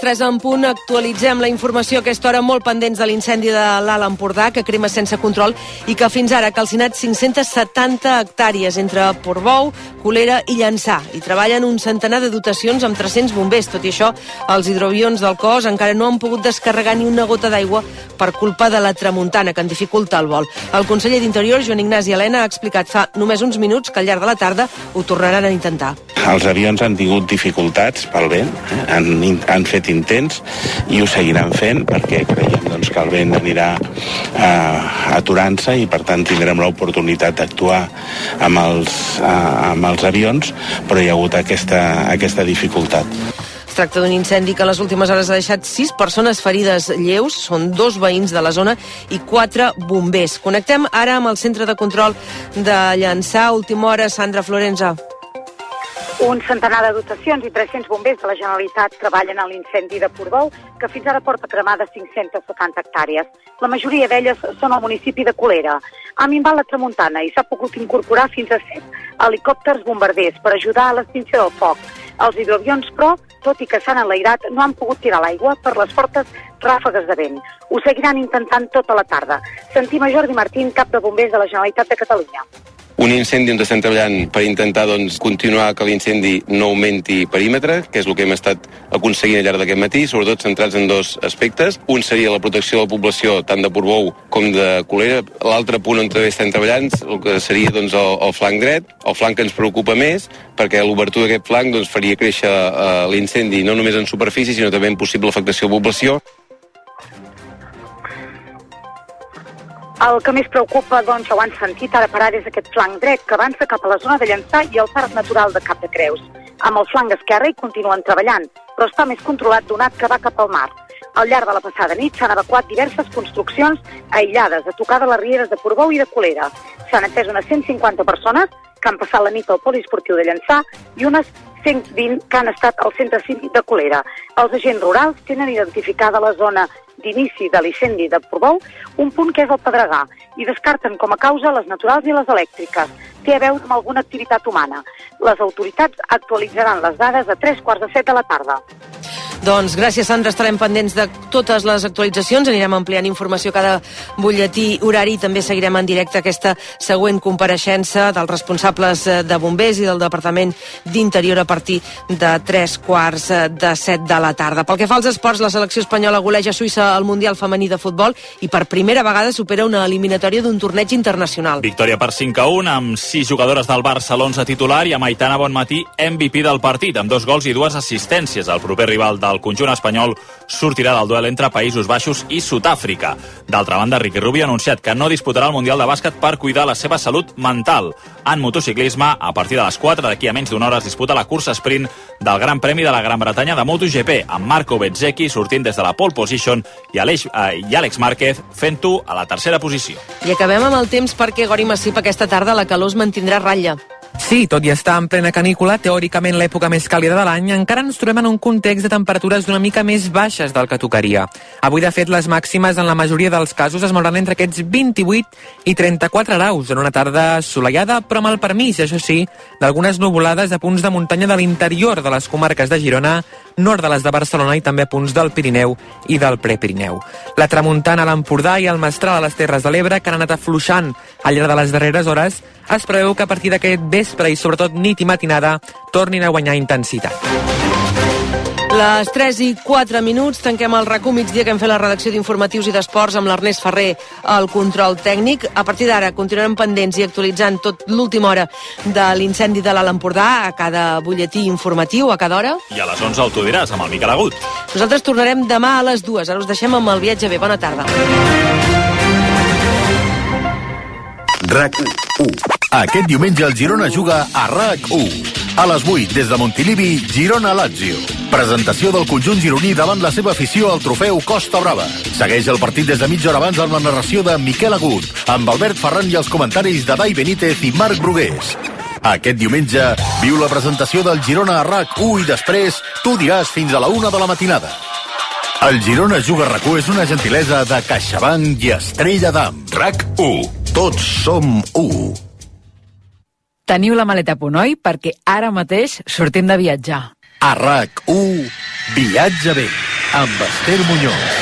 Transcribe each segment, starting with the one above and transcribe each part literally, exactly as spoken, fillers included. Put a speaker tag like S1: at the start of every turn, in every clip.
S1: tres en punt, actualitzem la informació a aquesta hora, molt pendents de l'incendi de l'Alt Empordà, que crema sense control i que fins ara ha calcinat cinc-centes setanta hectàrees entre Portbou, Colera i Llançà. Hi treballen un centenar de dotacions amb tres-cents bombers. Tot i això, els hidroavions del cos encara no han pogut descarregar ni una gota d'aigua per culpa de la tramuntana, que en dificulta el vol. El conseller d'Interior, Joan Ignasi Elena, ha explicat fa només uns minuts que al llarg de la tarda ho tornaran a intentar.
S2: Els avions han tingut dificultats pel vent, eh? han, han fet intents i ho seguiran fent perquè creiem doncs, que el vent anirà eh, aturant-se i per tant tindrem l'oportunitat d'actuar amb, els, eh, amb els avions, però hi ha hagut aquesta, aquesta dificultat.
S1: Es tracta d'un incendi que a les últimes hores ha deixat sis persones ferides lleus, són dos veïns de la zona i quatre bombers. Connectem ara amb el centre de control de Llançà. Última hora, Sandra Florenza.
S3: Un centenar de dotacions i tres-cents bombers de la Generalitat treballen en l'incendi de Portbou, que fins ara porta cremades cinc-centes setanta hectàrees. La majoria d'elles són al municipi de Colera. Ha minvat la tramuntana i s'ha pogut incorporar fins a set helicòpters bombarders per ajudar a l'extinció del foc. Els hidroavions, però, tot i que s'han enlairat, no han pogut tirar l'aigua per les fortes ràfegues de vent. Ho seguiran intentant tota la tarda. Sentim a Jordi Martín, cap de bombers de la Generalitat de Catalunya.
S4: Un incendi on estem treballant per intentar doncs, continuar que l'incendi no augmenti perímetre, que és el que hem estat aconseguint al llarg d'aquest matí, sobretot centrats en dos aspectes. Un seria la protecció de la població, tant de Portbou com de Colera. L'altre punt on també estem treballant, el que seria doncs, el, el flanc dret, el flanc que ens preocupa més, perquè l'obertura d'aquest flanc doncs, faria créixer eh, l'incendi no només en superfície, sinó també en possible afectació a la població.
S3: El que més preocupa, doncs, ho han sentit ara per ara, és aquest flanc dret que avança cap a la zona de Llançà i el Parc Natural de Cap de Creus. Amb el flanc esquerre hi continuen treballant, però està més controlat donat que va cap al mar. Al llarg de la passada nit s'han evacuat diverses construccions aïllades a tocar de les rieres de Portbou i de Colera. S'han atès unes cent cinquanta persones que han passat la nit al poliesportiu de Llançà i unes cent vint que han estat al centre cívic de Colera. Els agents rurals tenen identificada la zona d'inici de l'incendi de Portbou, un punt que és el Pedregà, i descarten com a causa les naturals i les elèctriques. Té a veure amb alguna activitat humana. Les autoritats actualitzaran les dades a tres quarts de set de la tarda.
S1: Doncs gràcies, Sandra. Estarem pendents de totes les actualitzacions. Anirem ampliant informació a cada butlletí horari i també seguirem en directe aquesta següent compareixença dels responsables de bombers i del Departament d'Interior a partir de tres quarts de set de la tarda. Pel que fa als esports, la selecció espanyola goleja Suïssa al Mundial Femení de Futbol i per primera vegada supera una eliminatòria d'un torneig internacional.
S5: Victòria per cinc a un amb sis jugadores del Barça, l'onze titular, i amb Aitana Bonmatí, M V P del partit, amb dos gols i dues assistències. El proper rival del conjunt espanyol sortirà del duel entre Països Baixos i Sud-àfrica. D'altra banda, Riqui Rubio ha anunciat que no disputarà el Mundial de Bàsquet per cuidar la seva salut mental. En motociclisme, a partir de les quatre d'aquí a menys d'una hora es disputa la cursa sprint del Gran Premi de la Gran Bretanya de MotoGP, amb Marco Bezzecchi sortint des de la pole position i Aleix, eh, i Àlex Márquez fent-ho a la tercera posició.
S1: I acabem amb el temps perquè Gori Massip aquesta tarda la calor es mantindrà a ratlla.
S6: Sí, tot i estar en plena canícula, teòricament l'època més càlida de l'any, encara ens trobem en un context de temperatures d'una mica més baixes del que tocaria. Avui, de fet, les màximes en la majoria dels casos es mouran entre aquests vint-i-vuit i trenta-quatre graus, en una tarda assolellada, però amb el permís, això sí, d'algunes nuvolades a punts de muntanya de l'interior de les comarques de Girona, nord de les de Barcelona i també a punts del Pirineu i del Prepirineu. La tramuntana a l'Empordà i el mestral a les Terres de l'Ebre, que han anat afluixant al llarg de les darreres hores, es preveu que a partir d'aquest vespre i sobretot nit i matinada tornin a guanyar intensitat.
S1: Les tres i quatre minuts, tanquem el RAC u migdia que hem fet la redacció d'informatius i d'esports amb l'Ernest Ferrer al control tècnic. A partir d'ara continuarem pendents i actualitzant tot l'última hora de l'incendi de l'Alt Empordà a cada butlletí informatiu, a cada hora.
S5: I a les onze el tu diràs, amb el Miquel Agut.
S1: Nosaltres tornarem demà a les dues. Ara us deixem amb el viatge bé. Bona tarda.
S7: RAC u. Aquest diumenge el Girona juga a RAC u. A les vuit, des de Montilivi, Girona-Lazio. Presentació del conjunt gironí davant la seva afició al trofeu Costa Brava. Segueix el partit des de mitja hora abans amb la narració de Miquel Agut, amb Albert Ferran i els comentaris de Dai Benítez i Marc Brugués. Aquest diumenge viu la presentació del Girona a RAC u i després tu diràs fins a la una de la matinada. El Girona juga a RAC u és una gentilesa de CaixaBank i Estrella d'Am. RAC u. Tots som u.
S8: Teniu la maleta a punt, oi? Perquè ara mateix sortim de viatjar.
S7: A RAC u, viatge bé. amb Esther Muñoz.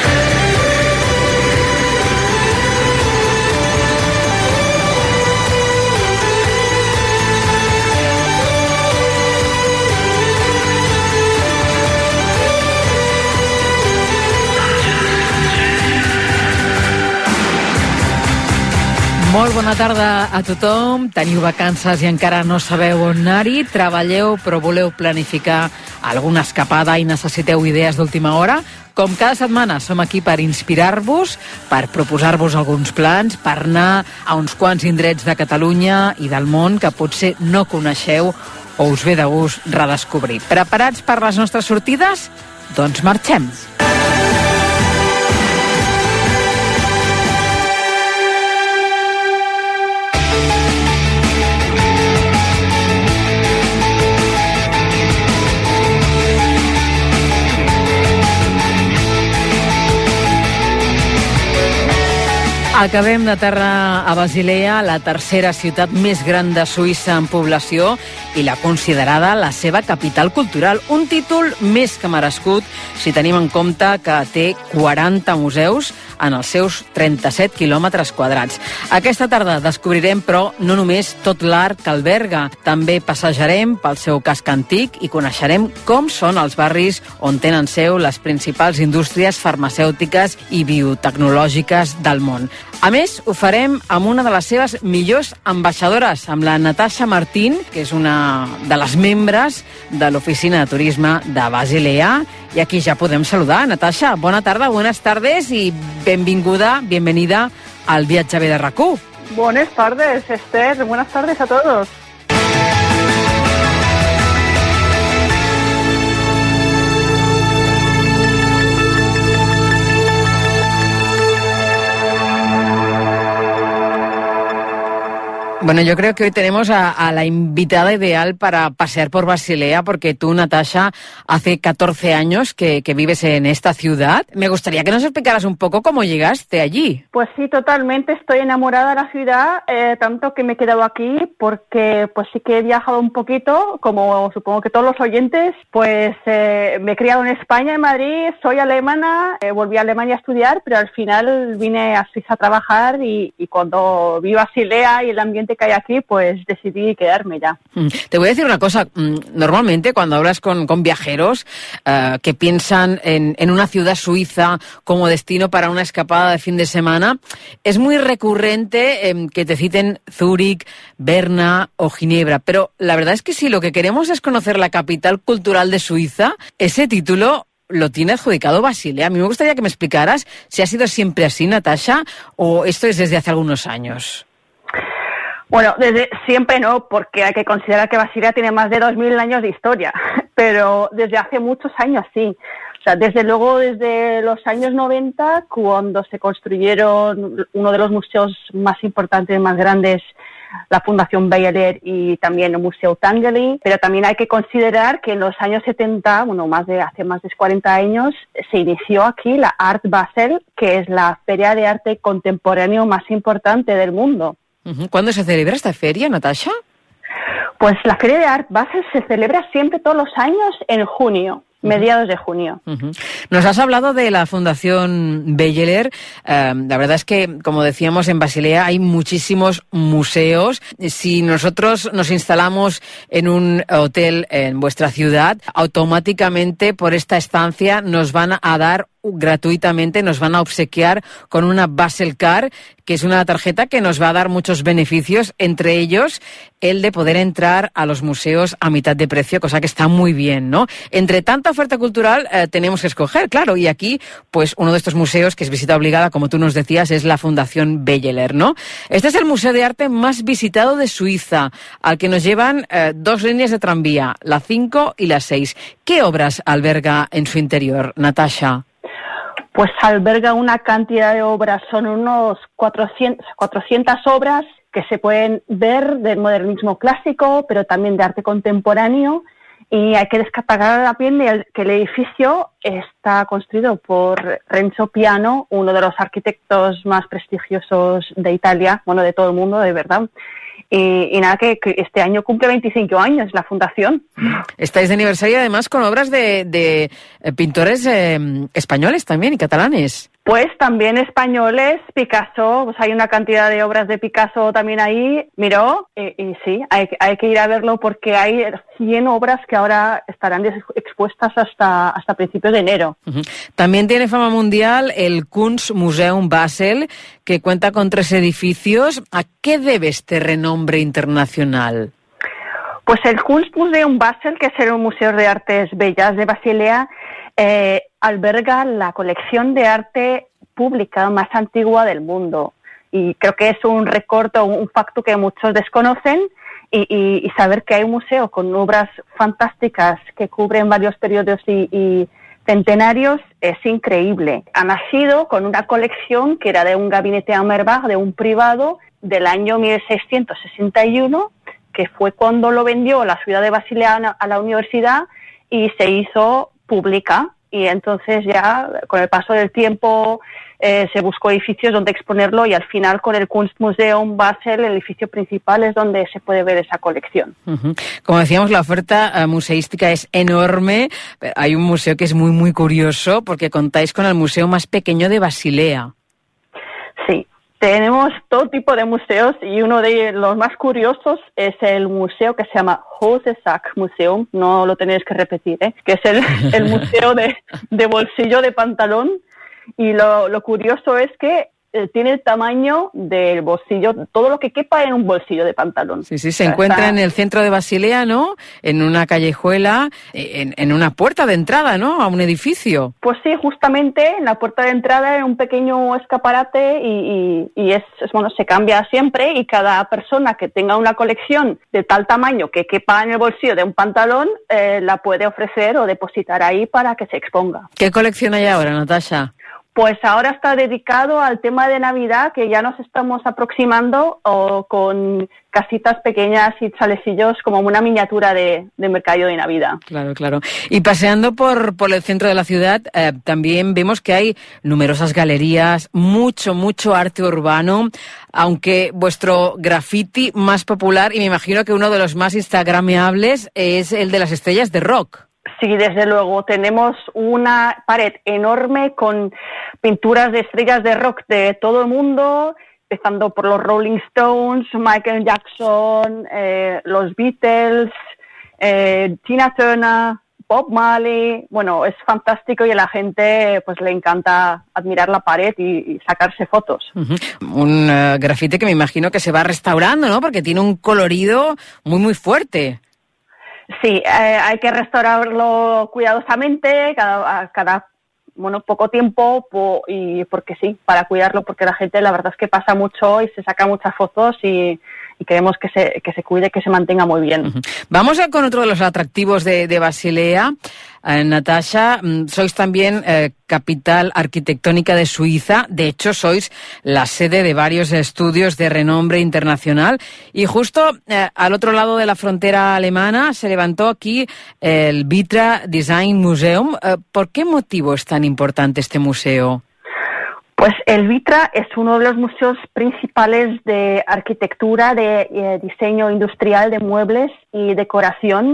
S8: Molt bona tarda a tothom. Teniu vacances i encara no sabeu on anar-hi. Treballeu però voleu planificar alguna escapada i necessiteu idees d'última hora. Com cada setmana som aquí per inspirar-vos, per proposar-vos alguns plans, per anar a uns quants indrets de Catalunya i del món que potser no coneixeu o us ve de gust redescobrir. Preparats per les nostres sortides? Doncs marxem! Acabem d'aterrar a Basilea, la tercera ciutat més gran de Suïssa en població i la considerada la seva capital cultural. Un títol més que merescut si tenim en compte que té quaranta museus en els seus trenta-set quilòmetres quadrats. Aquesta tarda descobrirem, però, no només tot l'art que alberga. També passejarem pel seu casc antic i coneixerem com són els barris on tenen seu les principals indústries farmacèutiques i biotecnològiques del món. A més, ho farem amb una de les seves millors ambaixadores, amb la Natasha Martín, que és una de les membres de l'Oficina de Turisme de Basilea. I aquí ja podem saludar. Natasha, bona tarda, buenas tardes y benvinguda, bienvenida al Viatge B de RAC u.
S9: Buenas tardes, Esther. Buenas tardes a todos.
S8: Bueno, yo creo que hoy tenemos a, a la invitada ideal para pasear por Basilea, porque tú, Natasha, hace catorce años que, que vives en esta ciudad. Me gustaría que nos explicaras un poco cómo llegaste allí.
S9: Pues sí, totalmente. Estoy enamorada de la ciudad, eh, tanto que me he quedado aquí, porque pues sí que he viajado un poquito, como supongo que todos los oyentes. Pues eh, me he criado en España, en Madrid, soy alemana, eh, volví a Alemania a estudiar, pero al final vine a Suiza a trabajar y, y cuando vi Basilea y el ambiente que hay aquí, pues decidí quedarme ya.
S8: Te voy a decir una cosa. Normalmente cuando hablas con, con viajeros uh, que piensan en, en una ciudad suiza como destino para una escapada de fin de semana, es muy recurrente eh, que te citen Zúrich, Berna o Ginebra. Pero la verdad es que si lo que queremos es conocer la capital cultural de Suiza, ese título lo tiene adjudicado Basilea. A mí me gustaría que me explicaras si ha sido siempre así, Natasha, o esto es desde hace algunos años.
S9: Bueno, desde siempre no, porque hay que considerar que Basilea tiene más de dos mil años de historia, pero desde hace muchos años sí. O sea, desde luego desde los años noventa, cuando se construyeron uno de los museos más importantes, más grandes, la Fundación Beyeler y también el Museo Tinguely, pero también hay que considerar que en los años setenta, bueno, más de hace más de cuarenta años, se inició aquí la Art Basel, que es la feria de arte contemporáneo más importante del mundo.
S8: ¿Cuándo se celebra esta feria, Natasha?
S9: Pues la Feria de Art Basel se celebra siempre todos los años en junio. Mediados de junio.
S8: Uh-huh. Nos has hablado de la Fundación Beyeler. Uh, la verdad es que, como decíamos, en Basilea hay muchísimos museos. Si nosotros nos instalamos en un hotel en vuestra ciudad, automáticamente por esta estancia nos van a dar gratuitamente, nos van a obsequiar con una Basel Card, que es una tarjeta que nos va a dar muchos beneficios, entre ellos el de poder entrar a los museos a mitad de precio, cosa que está muy bien, ¿no? Entre tanta oferta cultural eh, tenemos que escoger, claro, y aquí, pues uno de estos museos que es visita obligada, como tú nos decías, es la Fundación Beyeler, ¿no? Este es el museo de arte más visitado de Suiza, al que nos llevan eh, dos líneas de tranvía, la cinco y la seis. ¿Qué obras alberga en su interior, Natasha?
S9: Pues alberga una cantidad de obras, son unos cuatrocientas, cuatrocientas obras que se pueden ver del modernismo clásico, pero también de arte contemporáneo, y hay que destacar también que el edificio está construido por Renzo Piano, uno de los arquitectos más prestigiosos de Italia, bueno, de todo el mundo, de verdad. Y, y nada, que, que este año cumple veinticinco años la fundación.
S8: Estáis de aniversario además con obras de, de pintores eh, españoles también y catalanes.
S9: Pues también españoles, Picasso, pues hay una cantidad de obras de Picasso también ahí, miró, y, y sí, hay, hay que ir a verlo porque hay cien obras que ahora estarán expuestas hasta, hasta principios de enero.
S8: Uh-huh. También tiene fama mundial el Kunstmuseum Basel, que cuenta con tres edificios. ¿A qué debe este renombre internacional?
S9: Pues el Kunstmuseum Basel, que es el Museo de Artes Bellas de Basilea, eh, alberga la colección de arte pública más antigua del mundo. Y creo que es un récord o un facto que muchos desconocen y, y, y saber que hay un museo con obras fantásticas que cubren varios periodos y, y centenarios es increíble. Ha nacido con una colección que era de un gabinete Aumerbach, de un privado, del año mil seiscientos sesenta y uno, que fue cuando lo vendió la ciudad de Basilea a la universidad y se hizo pública. Y entonces ya con el paso del tiempo eh, se buscó edificios donde exponerlo y al final con el Kunstmuseum Basel el edificio principal es donde se puede ver esa colección.
S8: Uh-huh. Como decíamos, la oferta uh, museística es enorme. Hay un museo que es muy muy curioso porque contáis con el museo más pequeño de Basilea.
S9: Sí. Tenemos todo tipo de museos y uno de los más curiosos es el museo que se llama Hosensack Museum, no lo tenéis que repetir, ¿eh? Que es el, el museo de, de bolsillo de pantalón y lo, lo curioso es que eh, tiene el tamaño del bolsillo, todo lo que quepa en un bolsillo de pantalón.
S8: Sí, sí, se encuentra en el centro de Basilea, ¿no? En una callejuela, en, en una puerta de entrada, ¿no? A un edificio.
S9: Pues sí, justamente en la puerta de entrada hay un pequeño escaparate y, y, y es, es, bueno, se cambia siempre y cada persona que tenga una colección de tal tamaño que quepa en el bolsillo de un pantalón, eh, la puede ofrecer o depositar ahí para que se exponga.
S8: ¿Qué colección hay ahora, Natasha?
S9: Pues ahora está dedicado al tema de Navidad, que ya nos estamos aproximando, o con casitas pequeñas y chalecillos como una miniatura de, de mercado de Navidad.
S8: Claro, claro. Y paseando por, por el centro de la ciudad, eh, también vemos que hay numerosas galerías, mucho, mucho arte urbano, aunque vuestro graffiti más popular, y me imagino que uno de los más instagrameables, es el de las estrellas de rock.
S9: Sí, desde luego. Tenemos una pared enorme con pinturas de estrellas de rock de todo el mundo, empezando por los Rolling Stones, Michael Jackson, eh, los Beatles, eh, Tina Turner, Bob Marley. Bueno, es fantástico y a la gente pues le encanta admirar la pared y, y sacarse fotos.
S8: Uh-huh. Un uh, grafite que me imagino que se va restaurando, ¿no? Porque tiene un colorido muy, muy fuerte.
S9: Sí, eh, hay que restaurarlo cuidadosamente, cada, cada bueno, poco tiempo, po, y porque sí, para cuidarlo, porque la gente la verdad es que pasa mucho y se saca muchas fotos y, y queremos que se, que se cuide, que se mantenga muy bien.
S8: Uh-huh. Vamos a con otro de los atractivos de, de Basilea. Eh, Natasha, sois también eh, capital arquitectónica de Suiza. De hecho, sois la sede de varios estudios de renombre internacional. Y justo eh, al otro lado de la frontera alemana se levantó aquí el Vitra Design Museum. Eh, ¿Por qué motivo es tan importante este museo?
S9: Pues el Vitra es uno de los museos principales de arquitectura, de eh, diseño industrial de muebles y decoración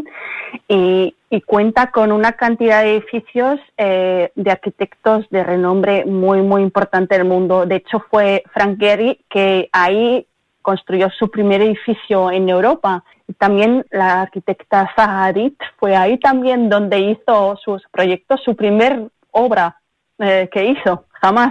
S9: y, y cuenta con una cantidad de edificios eh, de arquitectos de renombre muy, muy importante del mundo. De hecho, fue Frank Gehry que ahí construyó su primer edificio en Europa. Y también la arquitecta Zaha Hadid fue ahí también donde hizo sus proyectos, su primer obra eh, que hizo, jamás.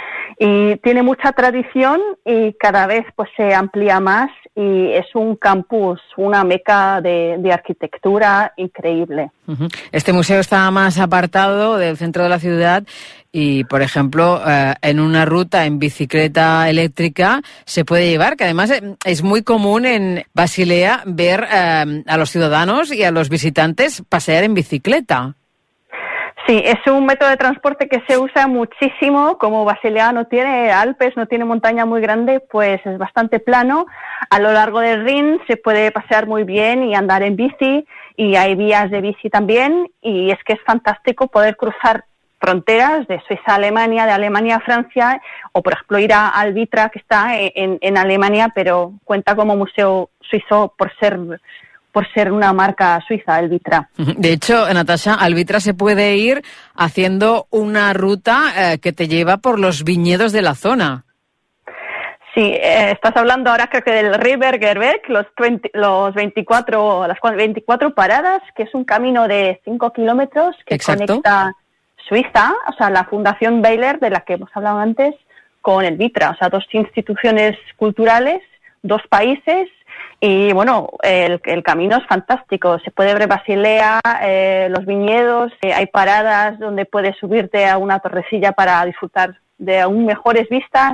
S9: Y tiene mucha tradición y cada vez pues se amplía más y es un campus, una meca de, de arquitectura increíble.
S8: Uh-huh. Este museo está más apartado del centro de la ciudad y, por ejemplo, eh, en una ruta en bicicleta eléctrica se puede llevar, que además es muy común en Basilea ver eh, a los ciudadanos y a los visitantes pasear en bicicleta.
S9: Sí, es un método de transporte que se usa muchísimo. Como Basilea no tiene Alpes, no tiene montaña muy grande, pues es bastante plano. A lo largo del Rin se puede pasear muy bien y andar en bici y hay vías de bici también y es que es fantástico poder cruzar fronteras de Suiza a Alemania, de Alemania a Francia, o por ejemplo ir a Albitra, que está en, en Alemania, pero cuenta como museo suizo por ser por ser una marca suiza, Albitra.
S8: De hecho, Natasha, Albitra se puede ir haciendo una ruta eh, que te lleva por los viñedos de la zona.
S9: Sí, eh, estás hablando ahora creo que del Ribergerweg, los, los veinticuatro, las veinticuatro paradas, que es un camino de cinco kilómetros que Exacto. conecta Suiza, o sea, la Fundación Baylor, de la que hemos hablado antes, con el Vitra, o sea, dos instituciones culturales, dos países, y bueno, el, el camino es fantástico. Se puede ver Basilea, eh, los viñedos, eh, hay paradas donde puedes subirte a una torrecilla para disfrutar de aún mejores vistas.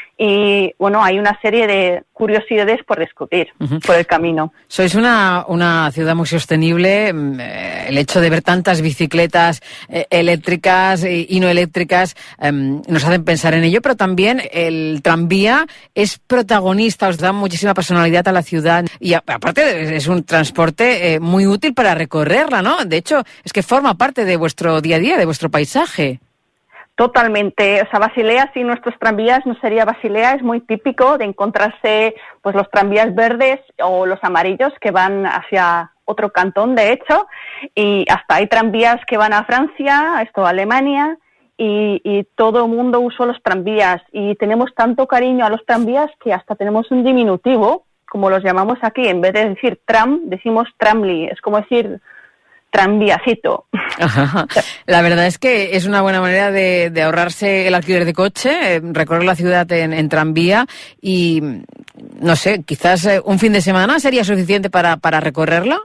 S9: Y, bueno, hay una serie de curiosidades por descubrir uh-huh. por el camino.
S8: Sois una, una ciudad muy sostenible. El hecho de ver tantas bicicletas eh, eléctricas y, y no eléctricas eh, nos hacen pensar en ello, pero también el tranvía es protagonista, os da muchísima personalidad a la ciudad y a, aparte es un transporte eh, muy útil para recorrerla, ¿no? De hecho, es que forma parte de vuestro día a día, de vuestro paisaje.
S9: Totalmente, o sea, Basilea sin nuestros tranvías no sería Basilea, es muy típico de encontrarse pues los tranvías verdes o los amarillos que van hacia otro cantón, de hecho, y hasta hay tranvías que van a Francia, esto a Alemania, y, y todo el mundo usa los tranvías, y tenemos tanto cariño a los tranvías que hasta tenemos un diminutivo, como los llamamos aquí, en vez de decir tram, decimos tramli, es como decir tranviacito.
S8: Ajá. La verdad es que es una buena manera de, de ahorrarse el alquiler de coche, eh, recorrer la ciudad en, en tranvía y, no sé, quizás eh, un fin de semana sería suficiente para, para recorrerla.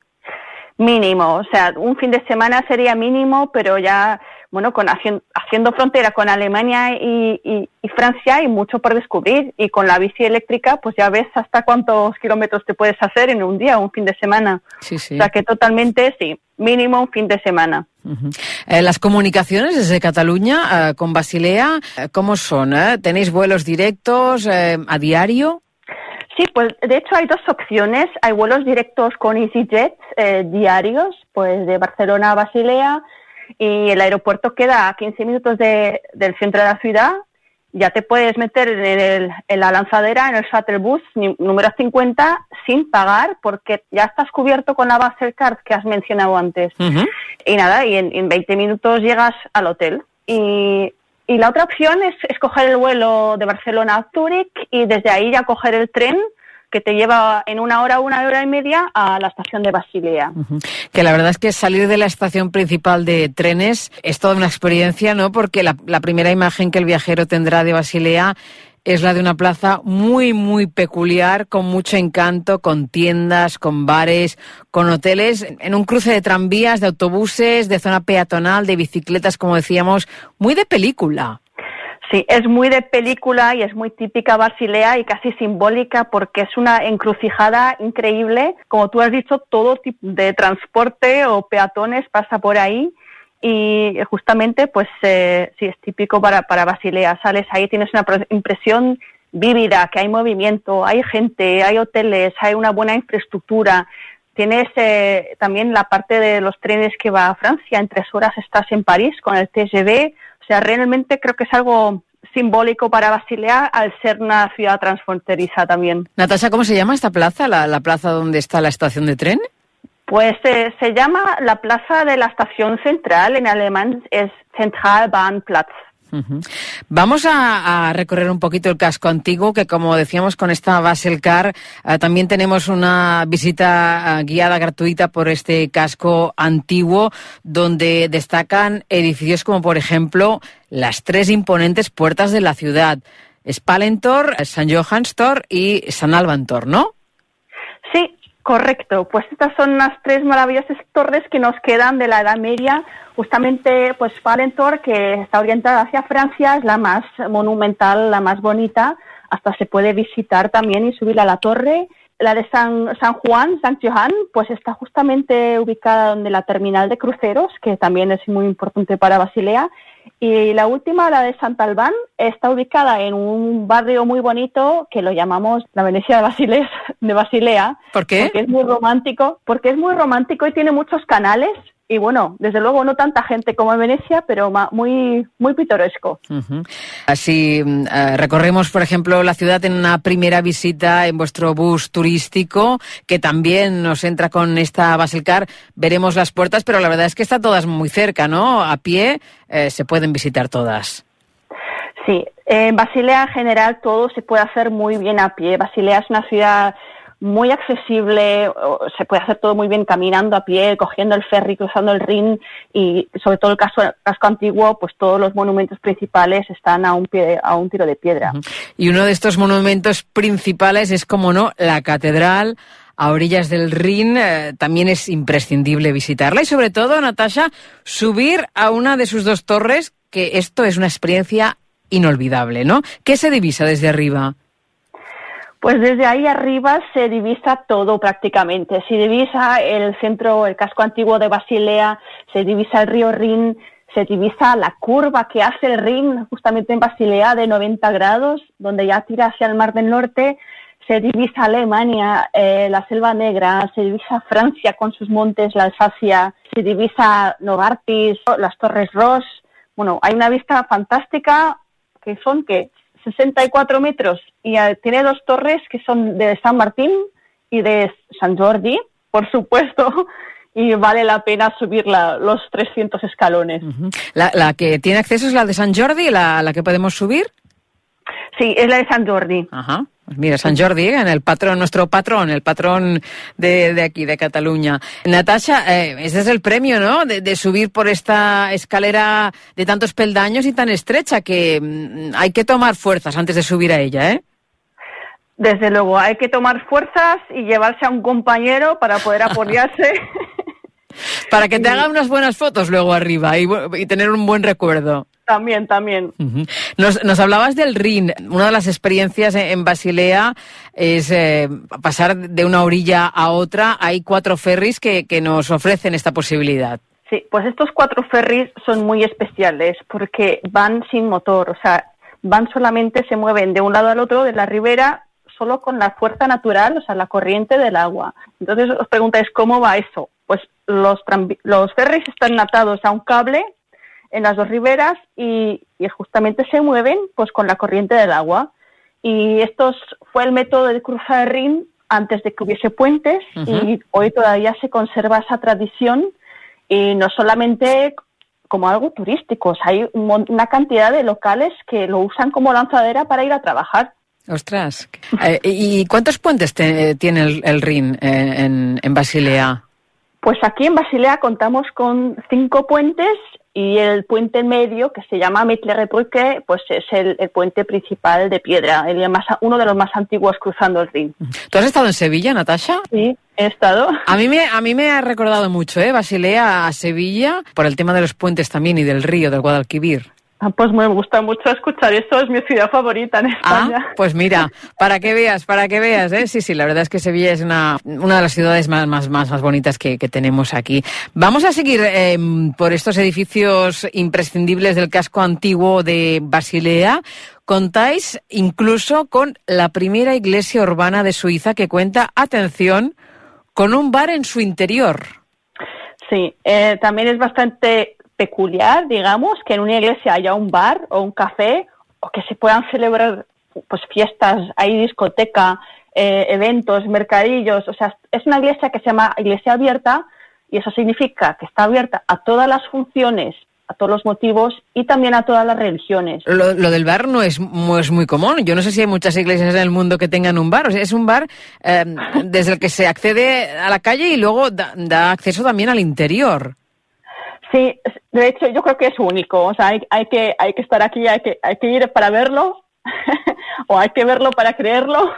S9: Mínimo, o sea, un fin de semana sería mínimo, pero ya, bueno, con haciendo, haciendo frontera con Alemania y, y, y Francia hay mucho por descubrir, y con la bici eléctrica pues ya ves hasta cuántos kilómetros te puedes hacer en un día o un fin de semana.
S8: Sí, sí.
S9: O sea que totalmente sí, mínimo un fin de semana.
S8: Uh-huh. Eh, las comunicaciones desde Cataluña eh, con Basilea, eh, ¿cómo son? Eh? ¿Tenéis vuelos directos eh, a diario?
S9: Sí, pues de hecho hay dos opciones. Hay vuelos directos con EasyJet eh, diarios, pues de Barcelona a Basilea, y el aeropuerto queda a quince minutos de, del centro de la ciudad. Ya te puedes meter en, el, en la lanzadera, en el shuttle bus número cincuenta, sin pagar, porque ya estás cubierto con la Barclaycard que has mencionado antes. Uh-huh. Y nada, y en, en veinte minutos llegas al hotel. Y... Y la otra opción es, es coger el vuelo de Barcelona a Zúrich y desde ahí ya coger el tren que te lleva en una hora, una hora y media a la estación de Basilea. Uh-huh.
S8: Que la verdad es que salir de la estación principal de trenes es toda una experiencia, ¿no? Porque la, la primera imagen que el viajero tendrá de Basilea es la de una plaza muy, muy peculiar, con mucho encanto, con tiendas, con bares, con hoteles, en un cruce de tranvías, de autobuses, de zona peatonal, de bicicletas, como decíamos, muy de película.
S9: Sí, es muy de película y es muy típica Basilea y casi simbólica porque es una encrucijada increíble. Como tú has dicho, todo tipo de transporte o peatones pasa por ahí. Y justamente, pues eh, sí, es típico para, para Basilea. Sales ahí, tienes una impresión vívida, que hay movimiento, hay gente, hay hoteles, hay una buena infraestructura. Tienes eh, también la parte de los trenes que va a Francia. En tres horas estás en París con el T G V. O sea, realmente creo que es algo simbólico para Basilea al ser una ciudad transfronteriza también.
S8: Natasha, ¿cómo se llama esta plaza? ¿La, la plaza donde está la estación de tren?
S9: Pues eh, se llama la plaza de la estación central, en alemán es Zentralbahnplatz.
S8: Uh-huh. Vamos a, a recorrer un poquito el casco antiguo, que como decíamos con esta Baselcar, eh, también tenemos una visita eh, guiada gratuita por este casco antiguo, donde destacan edificios como por ejemplo las tres imponentes puertas de la ciudad, Spalentor, Sant Johanstor y Sant Albantor, ¿no?
S9: Sí. Correcto, pues estas son las tres maravillosas torres que nos quedan de la Edad Media. Justamente, pues Spalentor, que está orientada hacia Francia, es la más monumental, la más bonita. Hasta se puede visitar también y subir a la torre. La de San, San Juan, Sant Johan, pues está justamente ubicada donde la terminal de cruceros, que también es muy importante para Basilea. Y la última, la de Sant Albán, está ubicada en un barrio muy bonito que lo llamamos la Venecia de Basilea. De Basilea.
S8: ¿Por qué?
S9: Porque es muy romántico, porque es muy romántico y tiene muchos canales y bueno, desde luego no tanta gente como en Venecia, pero muy, muy pintoresco.
S8: Uh-huh. Así uh, recorremos, por ejemplo, la ciudad en una primera visita en vuestro bus turístico, que también nos entra con esta Baselcar. Veremos las puertas, pero la verdad es que están todas muy cerca, ¿no? A pie eh, se pueden visitar todas.
S9: Sí, en Basilea en general todo se puede hacer muy bien a pie. Basilea es una ciudad muy accesible, se puede hacer todo muy bien caminando a pie, cogiendo el ferry, cruzando el Rin, y sobre todo el casco, casco antiguo, pues todos los monumentos principales están a un pie, a un tiro de piedra.
S8: Y uno de estos monumentos principales es, como no, la catedral a orillas del Rin. Eh, también es imprescindible visitarla y, sobre todo, Natasha, subir a una de sus dos torres, que esto es una experiencia inolvidable, ¿no? ¿Qué se divisa desde arriba?
S9: Pues desde ahí arriba se divisa todo prácticamente. Se divisa el centro, el casco antiguo de Basilea, se divisa el río Rin, se divisa la curva que hace el Rin justamente en Basilea de noventa grados, donde ya tira hacia el Mar del Norte. Se divisa Alemania, eh, la Selva Negra, se divisa Francia con sus montes, la Alsacia, se divisa Novartis, las Torres Ros. Bueno, hay una vista fantástica que son que sesenta y cuatro metros y tiene dos torres que son de San Martín y de San Jordi, por supuesto, y vale la pena subir la, los trescientos escalones.
S8: Uh-huh. La, la que tiene acceso es la de San Jordi, la, la que podemos subir.
S9: Sí, es la de San Jordi.
S8: Ajá. Pues mira, San Jordi, en el patrón, nuestro patrón, el patrón de, de aquí, de Cataluña. Natasha, eh, ese es el premio, ¿no? De, de subir por esta escalera de tantos peldaños y tan estrecha, que mm, hay que tomar fuerzas antes de subir a ella, ¿eh?
S9: Desde luego, hay que tomar fuerzas y llevarse a un compañero para poder apoyarse.
S8: Para que te haga unas buenas fotos luego arriba y, y tener un buen recuerdo.
S9: También, también.
S8: Uh-huh. Nos, nos hablabas del Rin. Una de las experiencias en Basilea es eh, pasar de una orilla a otra. Hay cuatro ferries que, que nos ofrecen esta posibilidad.
S9: Sí, pues estos cuatro ferries son muy especiales porque van sin motor, o sea, van solamente, se mueven de un lado al otro de la ribera solo con la fuerza natural, o sea, la corriente del agua. Entonces os preguntáis, ¿cómo va eso? Pues los, los ferries están atados a un cable en las dos riberas y, y justamente se mueven pues con la corriente del agua. Y esto fue el método de cruzar el Rin antes de que hubiese puentes. Uh-huh. Y hoy todavía se conserva esa tradición, y no solamente como algo turístico, o sea, hay un, una cantidad de locales que lo usan como lanzadera para ir a trabajar.
S8: Ostras. Eh, ¿Y cuántos puentes te, tiene el, el Rin en, en Basilea?
S9: Pues aquí en Basilea contamos con cinco puentes, y el puente medio, que se llama Mittlere Brücke, pues es el, el puente principal de piedra, el más, uno de los más antiguos cruzando el Rin.
S8: ¿Tú has estado en Sevilla, Natasha?
S9: Sí, he estado.
S8: A mí me, a mí me ha recordado mucho, ¿eh? Basilea a Sevilla, por el tema de los puentes también y del río, del Guadalquivir.
S9: Ah, pues me gusta mucho escuchar esto, es mi ciudad favorita en España.
S8: Ah, pues mira, para que veas, para que veas, ¿eh? Sí, sí, la verdad es que Sevilla es una, una de las ciudades más, más, más, más bonitas que, que tenemos aquí. Vamos a seguir eh, por estos edificios imprescindibles del casco antiguo de Basilea. Contáis incluso con la primera iglesia urbana de Suiza, que cuenta, atención, con un bar en su interior.
S9: Sí, eh, también es bastante peculiar, digamos, que en una iglesia haya un bar o un café, o que se puedan celebrar pues fiestas, hay discoteca, eh, eventos, mercadillos. O sea, es una iglesia que se llama iglesia abierta, y eso significa que está abierta a todas las funciones, a todos los motivos y también a todas las religiones.
S8: Lo, lo del bar no es, no es muy común. Yo no sé si hay muchas iglesias en el mundo que tengan un bar. O sea, es un bar eh, desde el que se accede a la calle y luego da, da acceso también al interior.
S9: Sí, de hecho yo creo que es único, o sea, hay, hay que hay que estar aquí, hay que hay que ir para verlo o hay que verlo para creerlo.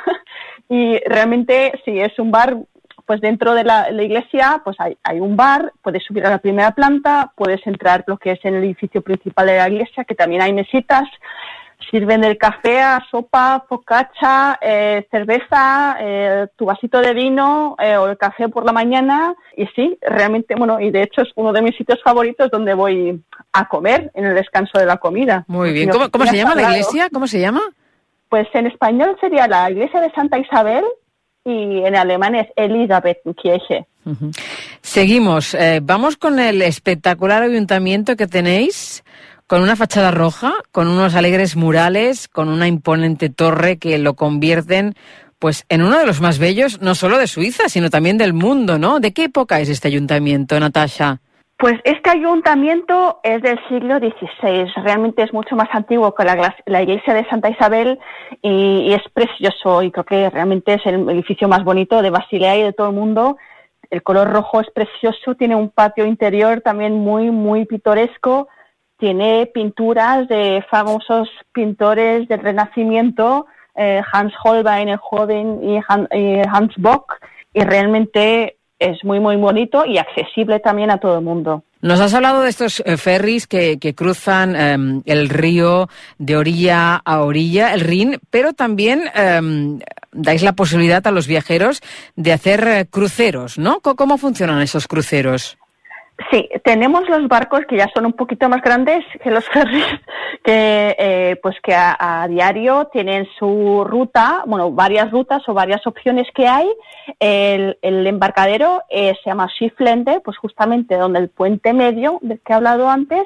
S9: Y realmente sí, es un bar, pues dentro de la, la iglesia pues hay, hay un bar, puedes subir a la primera planta, puedes entrar lo que es en el edificio principal de la iglesia, que también hay mesitas. Sirven el café, a sopa, focaccia, eh, cerveza, eh, tu vasito de vino eh, o el café por la mañana. Y sí, realmente, bueno, y de hecho es uno de mis sitios favoritos donde voy a comer en el descanso de la comida.
S8: Muy bien. ¿Cómo, cómo se llama la iglesia? ¿Cómo se llama?
S9: Pues en español sería la iglesia de Santa Isabel y en alemán es Elisabethkirche.
S8: Uh-huh. Seguimos. Eh, vamos con el espectacular ayuntamiento que tenéis, con una fachada roja, con unos alegres murales, con una imponente torre que lo convierten pues en uno de los más bellos, no solo de Suiza, sino también del mundo, ¿no? ¿De qué época es este ayuntamiento, Natasha?
S9: Pues este ayuntamiento es del siglo dieciséis, realmente es mucho más antiguo que la, la iglesia de Santa Isabel y, y es precioso y creo que realmente es el edificio más bonito de Basilea y de todo el mundo. El color rojo es precioso, tiene un patio interior también muy, muy pintoresco, tiene pinturas de famosos pintores del Renacimiento, eh, Hans Holbein, el joven, y, Han, y Hans Bock, y realmente es muy, muy bonito y accesible también a todo el mundo.
S8: Nos has hablado de estos eh, ferries que, que cruzan eh, el río de orilla a orilla, el Rin, pero también eh, dais la posibilidad a los viajeros de hacer eh, cruceros, ¿no? ¿Cómo funcionan esos cruceros?
S9: Sí, tenemos los barcos que ya son un poquito más grandes que los ferries, que eh, pues que a, a diario tienen su ruta, bueno, varias rutas o varias opciones que hay. El, el embarcadero eh, se llama Schifflände, pues justamente donde el puente medio del que he hablado antes,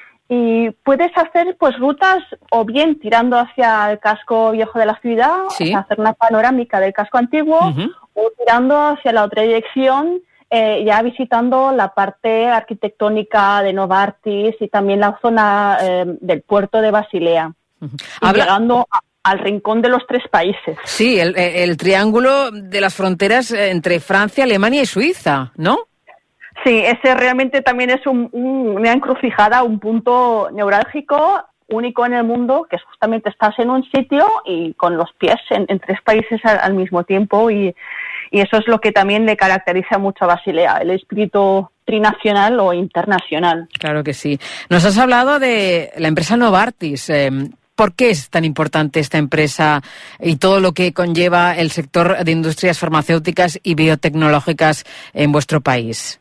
S9: y puedes hacer pues rutas o bien tirando hacia el casco viejo de la ciudad, ¿sí? O sea, hacer una panorámica del casco antiguo, uh-huh. o tirando hacia la otra dirección, Eh, ya visitando la parte arquitectónica de Novartis y también la zona eh, del puerto de Basilea, uh-huh. y Habla... llegando a, al rincón de los tres países.
S8: Sí, el, el triángulo de las fronteras entre Francia, Alemania y Suiza, ¿no?
S9: Sí, ese realmente también es un, un, una encrucijada, un punto neurálgico único en el mundo, que justamente estás en un sitio y con los pies en, en tres países al, al mismo tiempo, y Y eso es lo que también le caracteriza mucho a Basilea, el espíritu trinacional o internacional.
S8: Claro que sí. Nos has hablado de la empresa Novartis. Eh, ¿Por qué es tan importante esta empresa y todo lo que conlleva el sector de industrias farmacéuticas y biotecnológicas en vuestro país?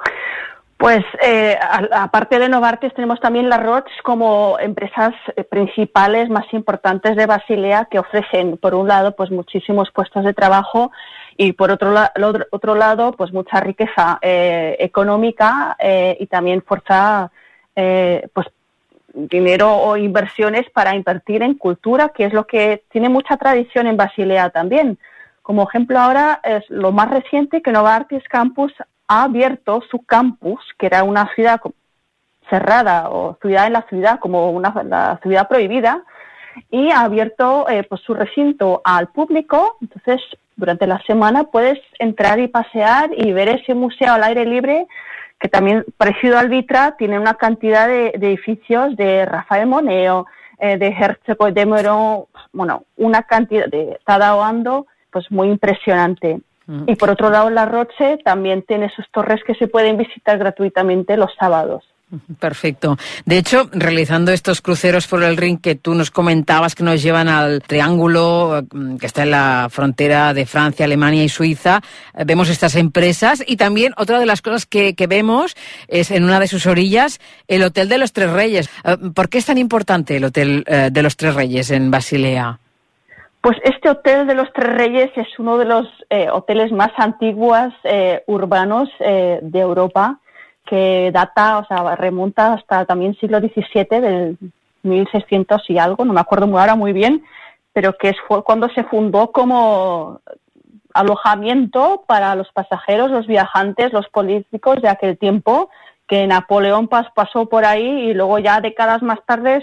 S9: Pues eh, a, aparte de Novartis tenemos también la Roche como empresas principales más importantes de Basilea, que ofrecen por un lado pues muchísimos puestos de trabajo y por otro, la, otro, otro lado pues mucha riqueza eh, económica eh, y también fuerza eh, pues dinero o inversiones para invertir en cultura, que es lo que tiene mucha tradición en Basilea también. Como ejemplo ahora es lo más reciente que Novartis Campus ha abierto su campus, que era una ciudad cerrada o ciudad en la ciudad, como una la ciudad prohibida, y ha abierto eh, pues su recinto al público. Entonces, durante la semana puedes entrar y pasear y ver ese museo al aire libre, que también, parecido al Vitra, tiene una cantidad de, de edificios de Rafael Moneo, eh, de Herzog de Meuron, bueno, una cantidad de Tadaoando, pues muy impresionante. Y por otro lado, La Roche también tiene sus torres que se pueden visitar gratuitamente los sábados.
S8: Perfecto. De hecho, realizando estos cruceros por el Rin que tú nos comentabas que nos llevan al triángulo que está en la frontera de Francia, Alemania y Suiza, vemos estas empresas y también otra de las cosas que, que vemos es en una de sus orillas el Hotel de los Tres Reyes. ¿Por qué es tan importante el Hotel de los Tres Reyes en Basilea?
S9: Pues este Hotel de los Tres Reyes es uno de los eh, hoteles más antiguos eh, urbanos eh, de Europa, que data, o sea, remonta hasta también siglo diecisiete, del mil seiscientos y algo, no me acuerdo muy ahora muy bien, pero que fue cuando se fundó como alojamiento para los pasajeros, los viajantes, los políticos de aquel tiempo, que Napoleón pas, pasó por ahí y luego ya décadas más tarde,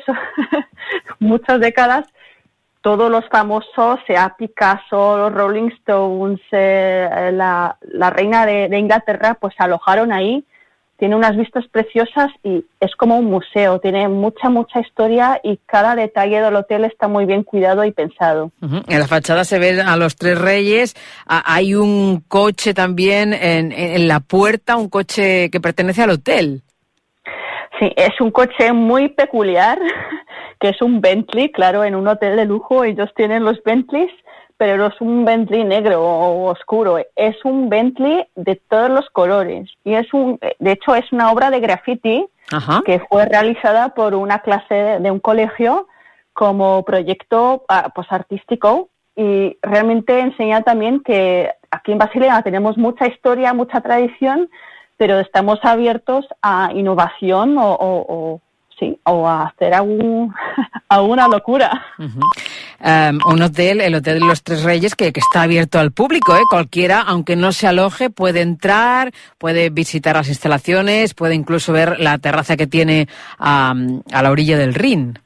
S9: muchas décadas, todos los famosos, sea Picasso, los Rolling Stones, eh, la, la reina de, de Inglaterra, pues se alojaron ahí. Tiene unas vistas preciosas y es como un museo. Tiene mucha, mucha historia y cada detalle del hotel está muy bien cuidado y pensado.
S8: Uh-huh. En la fachada se ven a los Tres Reyes. Hay un coche también en, en la puerta, un coche que pertenece al hotel.
S9: Sí, es un coche muy peculiar, que es un Bentley, claro, en un hotel de lujo ellos tienen los Bentleys, pero no es un Bentley negro o oscuro, es un Bentley de todos los colores. Y es un, de hecho es una obra de graffiti. Ajá. Que fue realizada por una clase de, de un colegio como proyecto pues artístico, y realmente enseña también que aquí en Basilea tenemos mucha historia, mucha tradición, pero estamos abiertos a innovación o, o, o sí, o a hacer algún, alguna locura.
S8: Uh-huh. Um, un hotel, el Hotel de los Tres Reyes, que, que está abierto al público, ¿eh? Cualquiera, aunque no se aloje, puede entrar, puede visitar las instalaciones, puede incluso ver la terraza que tiene um, a la orilla del Rin.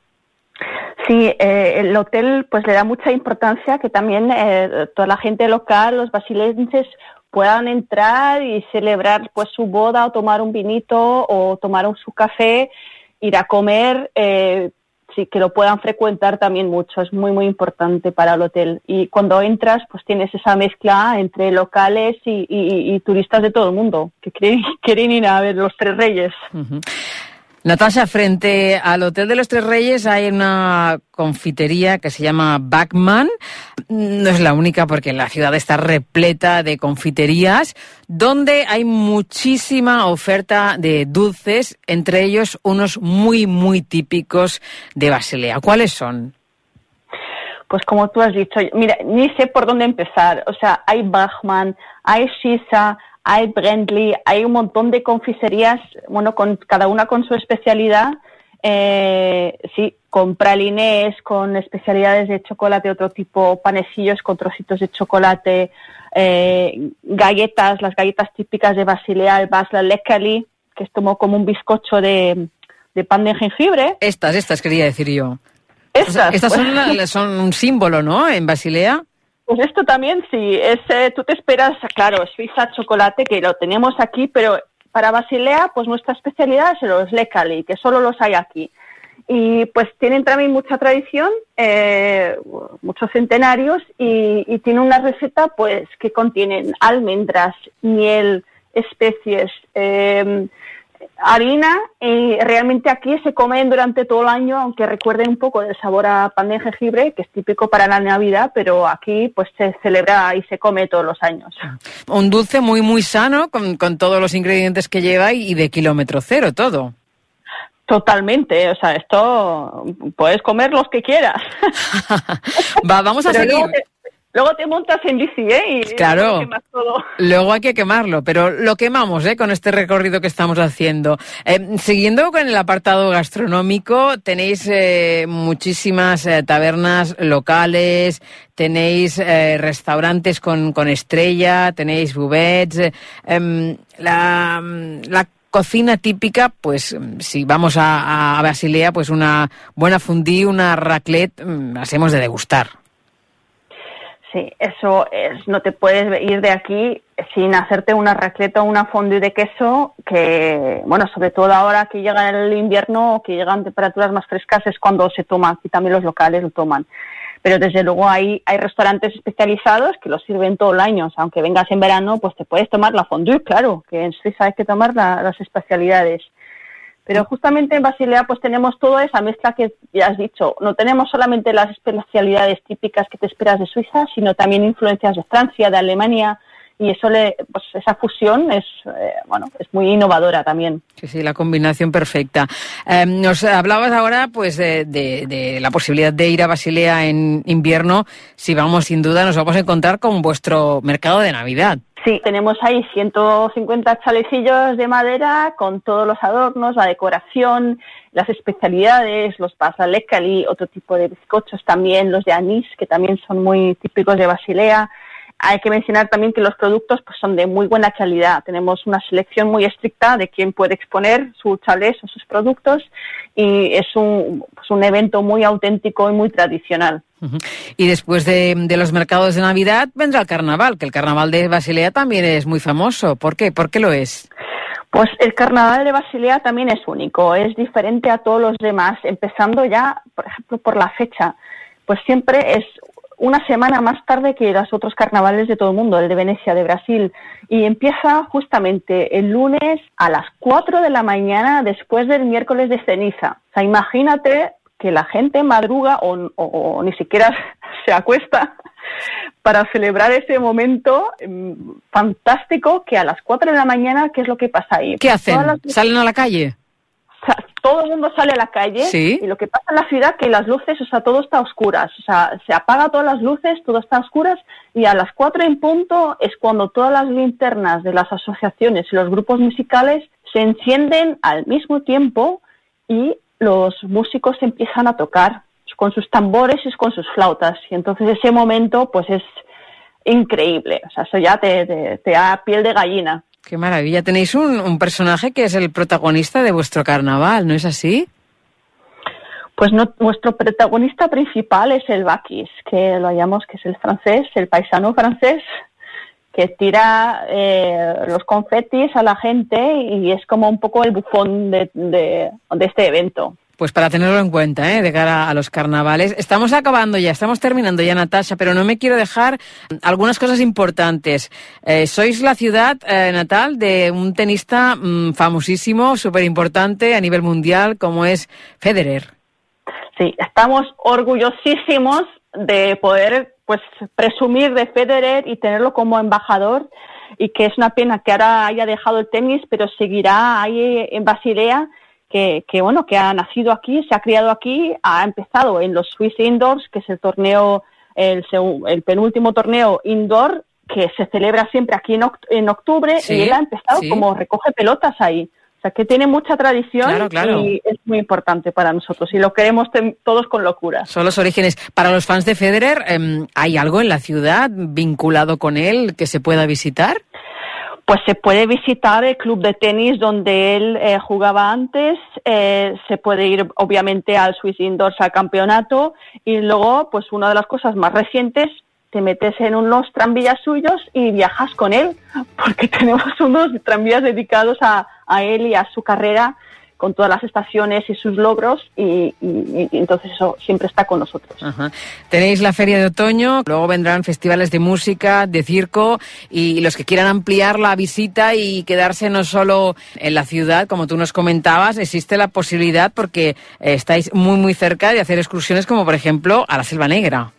S9: Sí, eh, el hotel pues le da mucha importancia que también eh, toda la gente local, los basilenses, puedan entrar y celebrar pues su boda o tomar un vinito o tomar un, su café, ir a comer, eh, sí, que lo puedan frecuentar también mucho, es muy muy importante para el hotel. Y cuando entras pues tienes esa mezcla entre locales y, y, y turistas de todo el mundo que quieren, quieren ir a ver los Tres Reyes.
S8: Uh-huh. Natasha, frente al Hotel de los Tres Reyes hay una confitería que se llama Bachmann. No es la única porque la ciudad está repleta de confiterías donde hay muchísima oferta de dulces, entre ellos unos muy, muy típicos de Basilea. ¿Cuáles son?
S9: Pues como tú has dicho, mira, ni sé por dónde empezar. O sea, hay Bachmann, hay Schisa, hay Brendli, hay un montón de confiserías, bueno, con cada una con su especialidad, eh, sí, con pralinés, con especialidades de chocolate, otro tipo, panecillos con trocitos de chocolate, eh, galletas, las galletas típicas de Basilea, el Basler Leckerli, que es como, como un bizcocho de, de pan de jengibre.
S8: Estas, estas quería decir yo.
S9: Estas,
S8: estas
S9: pues.
S8: son, son un símbolo, ¿no?, en Basilea.
S9: Pues esto también sí, es, eh, tú te esperas, claro, Suiza chocolate, que lo tenemos aquí, pero para Basilea, pues nuestra especialidad es los Leckerli, que solo los hay aquí. Y pues tienen también mucha tradición, eh, muchos centenarios, y, y tiene una receta pues que contienen almendras, miel, especies, eh, harina, y realmente aquí se comen durante todo el año, aunque recuerden un poco del sabor a pan de jengibre, que es típico para la Navidad, pero aquí pues se celebra y se come todos los años.
S8: Un dulce muy muy sano, con, con todos los ingredientes que lleva y de kilómetro cero todo.
S9: Totalmente, o sea, esto puedes comer los que quieras.
S8: Va, vamos a
S9: pero
S8: seguir.
S9: Luego te, luego te montas en bici, ¿eh? Y
S8: claro,
S9: quemas todo.
S8: Luego hay que quemarlo, pero lo quemamos, ¿eh?, con este recorrido que estamos haciendo. Eh, siguiendo con el apartado gastronómico, tenéis eh, muchísimas eh, tabernas locales, tenéis eh, restaurantes con, con estrella, tenéis buvets, eh, eh, la... la cocina típica, pues si vamos a, a Basilea, pues una buena fondue, una raclette, las hemos de degustar.
S9: Sí, eso es, no te puedes ir de aquí sin hacerte una raclette o una fondue de queso, que, bueno, sobre todo ahora que llega el invierno o que llegan temperaturas más frescas es cuando se toma, aquí también los locales lo toman. Pero desde luego hay, hay restaurantes especializados que lo sirven todo el año. O sea, aunque vengas en verano, pues te puedes tomar la fondue, claro, que en Suiza hay que tomar la, las especialidades. Pero justamente en Basilea pues tenemos toda esa mezcla que ya has dicho. No tenemos solamente las especialidades típicas que te esperas de Suiza, sino también influencias de Francia, de Alemania, y eso le, pues esa fusión es, eh, bueno, es muy innovadora también.
S8: Sí, sí, la combinación perfecta. Eh, nos hablabas ahora pues de, de, de la posibilidad de ir a Basilea en invierno. Si vamos, sin duda, nos vamos a encontrar con vuestro mercado de Navidad.
S9: Sí, tenemos ahí ciento cincuenta chalecillos de madera con todos los adornos, la decoración, las especialidades, los Basler Leckerli, otro tipo de bizcochos también, los de anís, que también son muy típicos de Basilea. Hay que mencionar también que los productos pues, son de muy buena calidad. Tenemos una selección muy estricta de quién puede exponer sus chalés o sus productos, y es un, pues, un evento muy auténtico y muy tradicional.
S8: Uh-huh. Y después de, de los mercados de Navidad vendrá el carnaval, que el carnaval de Basilea también es muy famoso. ¿Por qué? ¿Por qué lo es?
S9: Pues el carnaval de Basilea también es único, es diferente a todos los demás, empezando ya, por ejemplo, por la fecha. Pues siempre es una semana más tarde que los otros carnavales de todo el mundo, el de Venecia, de Brasil, y empieza justamente el lunes a las cuatro de la mañana después del miércoles de ceniza. O sea, imagínate que la gente madruga o, o, o ni siquiera se acuesta para celebrar ese momento eh, fantástico, que a las cuatro de la mañana, ¿qué es lo que pasa ahí?
S8: ¿Qué hacen?
S9: Las...
S8: ¿Salen a la calle?
S9: todo el mundo sale a la calle,
S8: ¿sí?
S9: Y lo que pasa en la ciudad que las luces, o sea, todo está a oscuras, o sea, se apaga todas las luces, todo está a oscuras, y a las cuatro en punto es cuando todas las linternas de las asociaciones y los grupos musicales se encienden al mismo tiempo y los músicos empiezan a tocar con sus tambores y con sus flautas, y entonces ese momento pues es increíble, o sea, eso ya te, te, te da piel de gallina.
S8: Qué maravilla. Tenéis un, un personaje que es el protagonista de vuestro carnaval, ¿no es así?
S9: Pues no, nuestro protagonista principal es el Bakis, que lo llamamos que es el francés, el paisano francés, que tira eh, los confetis a la gente y es como un poco el bufón de, de, de este evento.
S8: Pues para tenerlo en cuenta, ¿eh? De cara a los carnavales. Estamos acabando ya, estamos terminando ya, Natasha, pero no me quiero dejar algunas cosas importantes. Eh, sois la ciudad eh, natal de un tenista mmm, famosísimo, súper importante a nivel mundial, como es Federer.
S9: Sí, estamos orgullosísimos de poder pues presumir de Federer y tenerlo como embajador, y que es una pena que ahora haya dejado el tenis, pero seguirá ahí en Basilea. Que, que bueno, que ha nacido aquí, se ha criado aquí, ha empezado en los Swiss Indoors, que es el torneo, el, el penúltimo torneo indoor, que se celebra siempre aquí en, oct- en octubre, sí, y él ha empezado sí. como recoge pelotas ahí. O sea, que tiene mucha tradición, claro, claro. Y es muy importante para nosotros, y lo queremos ten- todos con locura.
S8: Son los orígenes. Para los fans de Federer, eh, ¿hay algo en la ciudad vinculado con él que se pueda visitar?
S9: Pues se puede visitar el club de tenis donde él eh, jugaba antes, eh, se puede ir obviamente al Swiss Indoors, al campeonato, y luego, pues una de las cosas más recientes, te metes en unos tranvías suyos y viajas con él, porque tenemos unos tranvías dedicados a, a él y a su carrera, con todas las estaciones y sus logros, y, y, y entonces eso siempre está con nosotros.
S8: Ajá. Tenéis la Feria de Otoño, luego vendrán festivales de música, de circo, y los que quieran ampliar la visita y quedarse no solo en la ciudad, como tú nos comentabas, existe la posibilidad, porque estáis muy muy cerca de hacer excursiones como por ejemplo a la Selva Negra.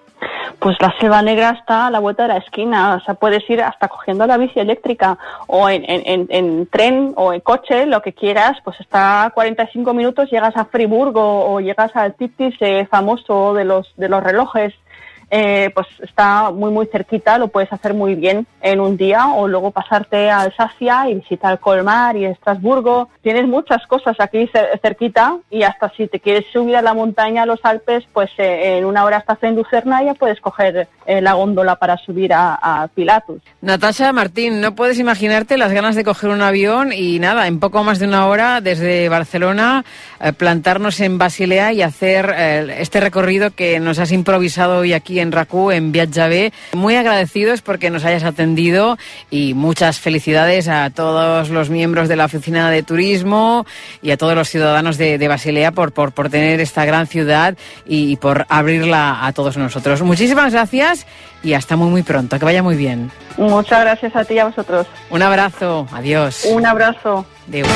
S9: Pues la Selva Negra está a la vuelta de la esquina, o sea, puedes ir hasta cogiendo la bici eléctrica o en, en, en, en tren o en coche, lo que quieras, pues está a cuarenta y cinco minutos, llegas a Friburgo o llegas al Tic-Tic eh, famoso de los, de los relojes. Eh, pues está muy muy cerquita, lo puedes hacer muy bien en un día, o luego pasarte a Alsacia y visitar Colmar y Estrasburgo. Tienes muchas cosas aquí cerquita, y hasta si te quieres subir a la montaña, a los Alpes, pues eh, en una hora estás en Lucerna y ya puedes coger eh, la góndola para subir a, a Pilatus.
S8: Natasha, Martín, no puedes imaginarte las ganas de coger un avión y nada, en poco más de una hora desde Barcelona, eh, plantarnos en Basilea y hacer eh, este recorrido que nos has improvisado hoy aquí en RAC1, en Viatge Bé. Muy agradecidos porque nos hayas atendido, y muchas felicidades a todos los miembros de la Oficina de Turismo y a todos los ciudadanos de, de Basilea por, por, por tener esta gran ciudad y por abrirla a todos nosotros. Muchísimas gracias y hasta muy muy pronto. Que vaya muy bien.
S9: Muchas gracias a ti y a vosotros.
S8: Un abrazo. Adiós.
S9: Un abrazo.
S8: Adéu.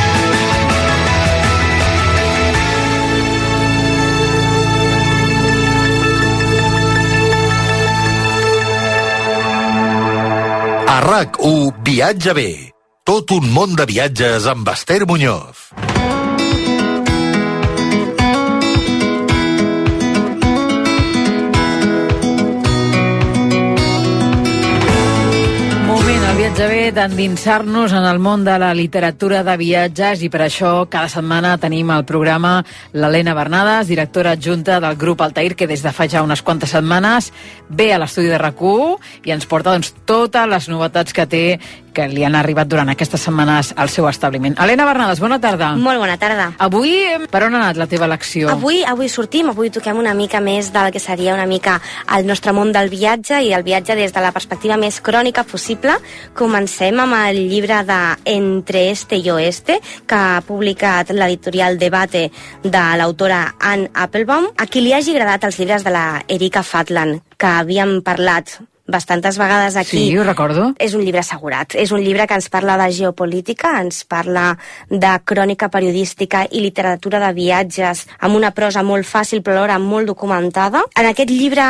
S7: A RAC1, Viatge Bé. Tot un món de viatges amb Esther Muñoz.
S8: Viatge Bé, d'endinsar-nos en el món de la literatura de viatges, i per això cada setmana tenim al programa l'Helena Bernades, directora adjunta del grup Altair, que des de fa ja unes quantes setmanes ve a l'estudi de RAC1 i ens porta doncs, totes les novetats que té, que li han arribat durant aquestes setmanes al seu establiment. Helena Bernades, bona tarda.
S10: Molt bona tarda.
S8: Avui, per on ha anat la teva elecció?
S10: Avui avui sortim, avui toquem una mica més del que seria una mica el nostre món del viatge, i el viatge des de la perspectiva més crònica possible. Comencem amb el llibre de Entre este y oeste, que ha publicat l'editorial Debate de l'autora Anne Applebaum. A qui li hagi agradat els llibres de la Erika Fatland, que havíem parlat bastantes vegades aquí.
S8: Sí, ho recordo.
S10: És un llibre assegurat. És un llibre que ens parla de geopolítica, ens parla de crònica periodística i literatura de viatges, amb una prosa molt fàcil però alhora molt documentada. En aquest llibre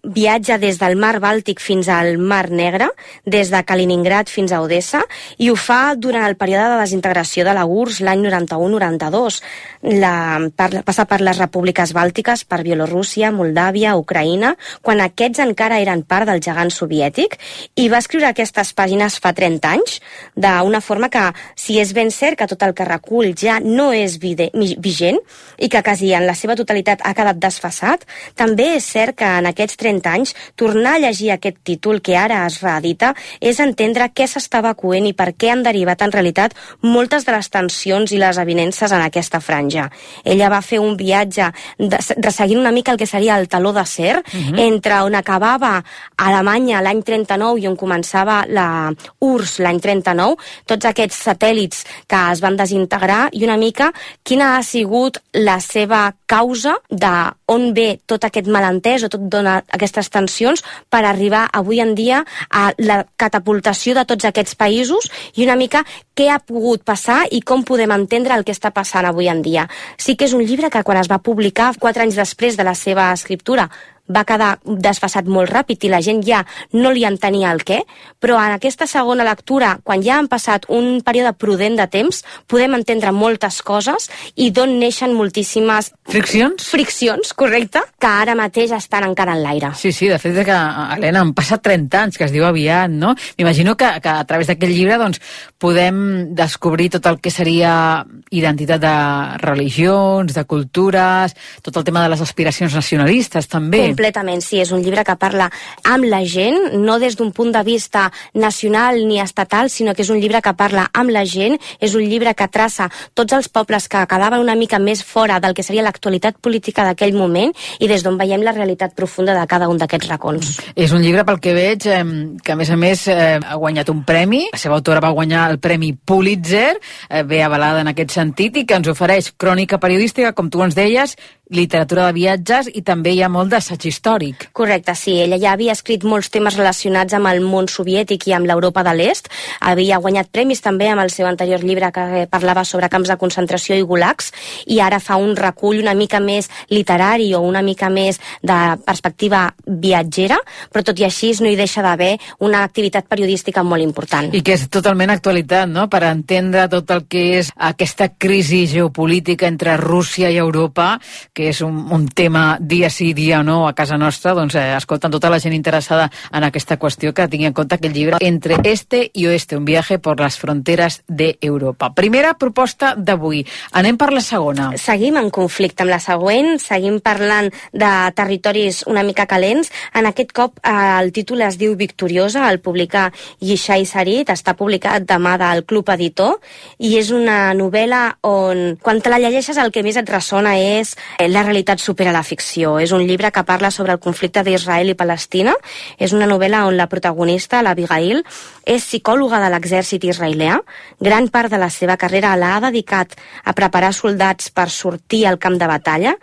S10: viatja des del mar Bàltic fins al mar Negre, des de Kaliningrad fins a Odessa, i ho fa durant el període de desintegració de la U R S S l'any noranta-u noranta-dos. La, per, passa per les repúbliques bàltiques, per Bielorússia, Moldàvia, Ucraïna, quan aquests encara eren part del gegant soviètic, i va escriure aquestes pàgines fa trenta anys, d'una forma que, si és ben cert que tot el que recull ja no és vide, vigent i que quasi en la seva totalitat ha quedat desfasat, també és cert que en aquests trenta anys tornar a llegir aquest títol que ara es reedita és entendre què s'estava coent i per què han derivat en realitat moltes de les tensions i les avinences en aquesta franja. Ella va fer un viatge de, resseguint una mica el que seria el taló d'acer, uh-huh. entre on acabava Alemanya l'any trenta-nou i on començava la U R S S l'any trenta-nou, tots aquests satèl·lits que es van desintegrar, i una mica quina ha sigut la seva causa, de on ve tot aquest malentès o tot dona aquestes tensions per arribar avui en dia a la catapultació de tots aquests països, i una mica què ha pogut passar i com podem entendre el que està passant avui en dia. Sí que és un llibre que quan es va publicar quatre anys després de la seva escriptura va quedar desfasat molt ràpid i la gent ja no li entenia el què, però en aquesta segona lectura, quan ja han passat un període prudent de temps, podem entendre moltes coses i d'on neixen moltíssimes...
S8: Friccions?
S10: Friccions, correcte, que ara mateix estan encara en l'aire.
S8: Sí, sí, de fet, que, Helena, han passat trenta anys, que es diu aviat, no? M'imagino que, que a través d'aquest llibre doncs, podem descobrir tot el que seria identitat de religions, de cultures, tot el tema de les aspiracions nacionalistes, també.
S10: Completament, sí, és un llibre que parla amb la gent, no des d'un punt de vista nacional ni estatal, sinó que és un llibre que parla amb la gent, és un llibre que traça tots els pobles que quedaven una mica més fora del que seria l'actualitat política d'aquell moment i des d'on veiem la realitat profunda de cada un d'aquests racons.
S8: És un llibre, pel que veig, eh, que a més a més eh, ha guanyat un premi, la seva autora va guanyar el Premi Pulitzer, eh, bé avalada en aquest sentit, i que ens ofereix crònica periodística, com tu ens deies, literatura de viatges i també hi ha molt d'assaig històric.
S10: Correcte, sí. Ella ja havia escrit molts temes relacionats amb el món soviètic i amb l'Europa de l'Est. Havia guanyat premis també amb el seu anterior llibre que parlava sobre camps de concentració i gulags, i ara fa un recull una mica més literari o una mica més de perspectiva viatgera, però tot i així no hi deixa d'haver una activitat periodística molt important.
S8: I que és totalment actualitat, no?, per entendre tot el que és aquesta crisi geopolítica entre Rússia i Europa, que és un, un tema dia sí, dia no a casa nostra, doncs eh, escolten tota la gent interessada en aquesta qüestió que tingui en compte aquest llibre Entre Este y Oeste, un viaje por las fronteras de Europa. Primera proposta d'avui. Anem per la segona.
S10: Seguim en conflicte amb la següent, seguim parlant de territoris una mica calents. En aquest cop eh, el títol es diu Victoriosa, el publica Yishai Sarit, està publicat de mà del Club Editor, i és una novel·la on, quan te la llegeixes, el que més et ressona és la realitat supera la ficció. És un llibre que parla sobre el conflicte d'Israel i Palestina. És una novel·la on la protagonista, l'Abigail, és psicòloga de l'exèrcit israelià. Gran part de la seva carrera l'ha dedicat a preparar soldats per sortir al camp de batalla,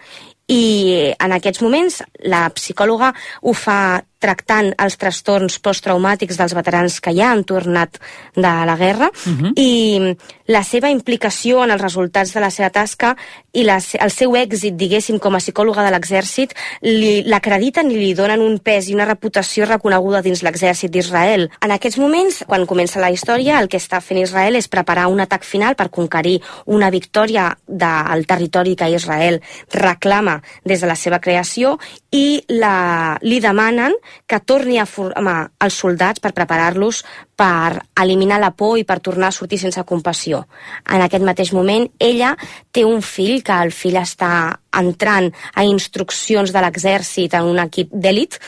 S10: i en aquests moments la psicòloga ho fa tractant els trastorns posttraumàtics dels veterans que ja han tornat de la guerra, uh-huh. i la seva implicació en els resultats de la seva tasca i la, el seu èxit, diguéssim, com a psicòloga de l'exèrcit, l'acrediten i li donen un pes i una reputació reconeguda dins l'exèrcit d'Israel. En aquests moments, quan comença la història, el que està fent Israel és preparar un atac final per conquerir una victòria del territori que Israel reclama des de la seva creació, i la, li demanen que torni a formar els soldats per preparar-los per eliminar la por i per tornar a sortir sense compassió. En aquest mateix moment, ella té un fill, que el fill està entrant a instruccions de l'exèrcit en un equip d'elit,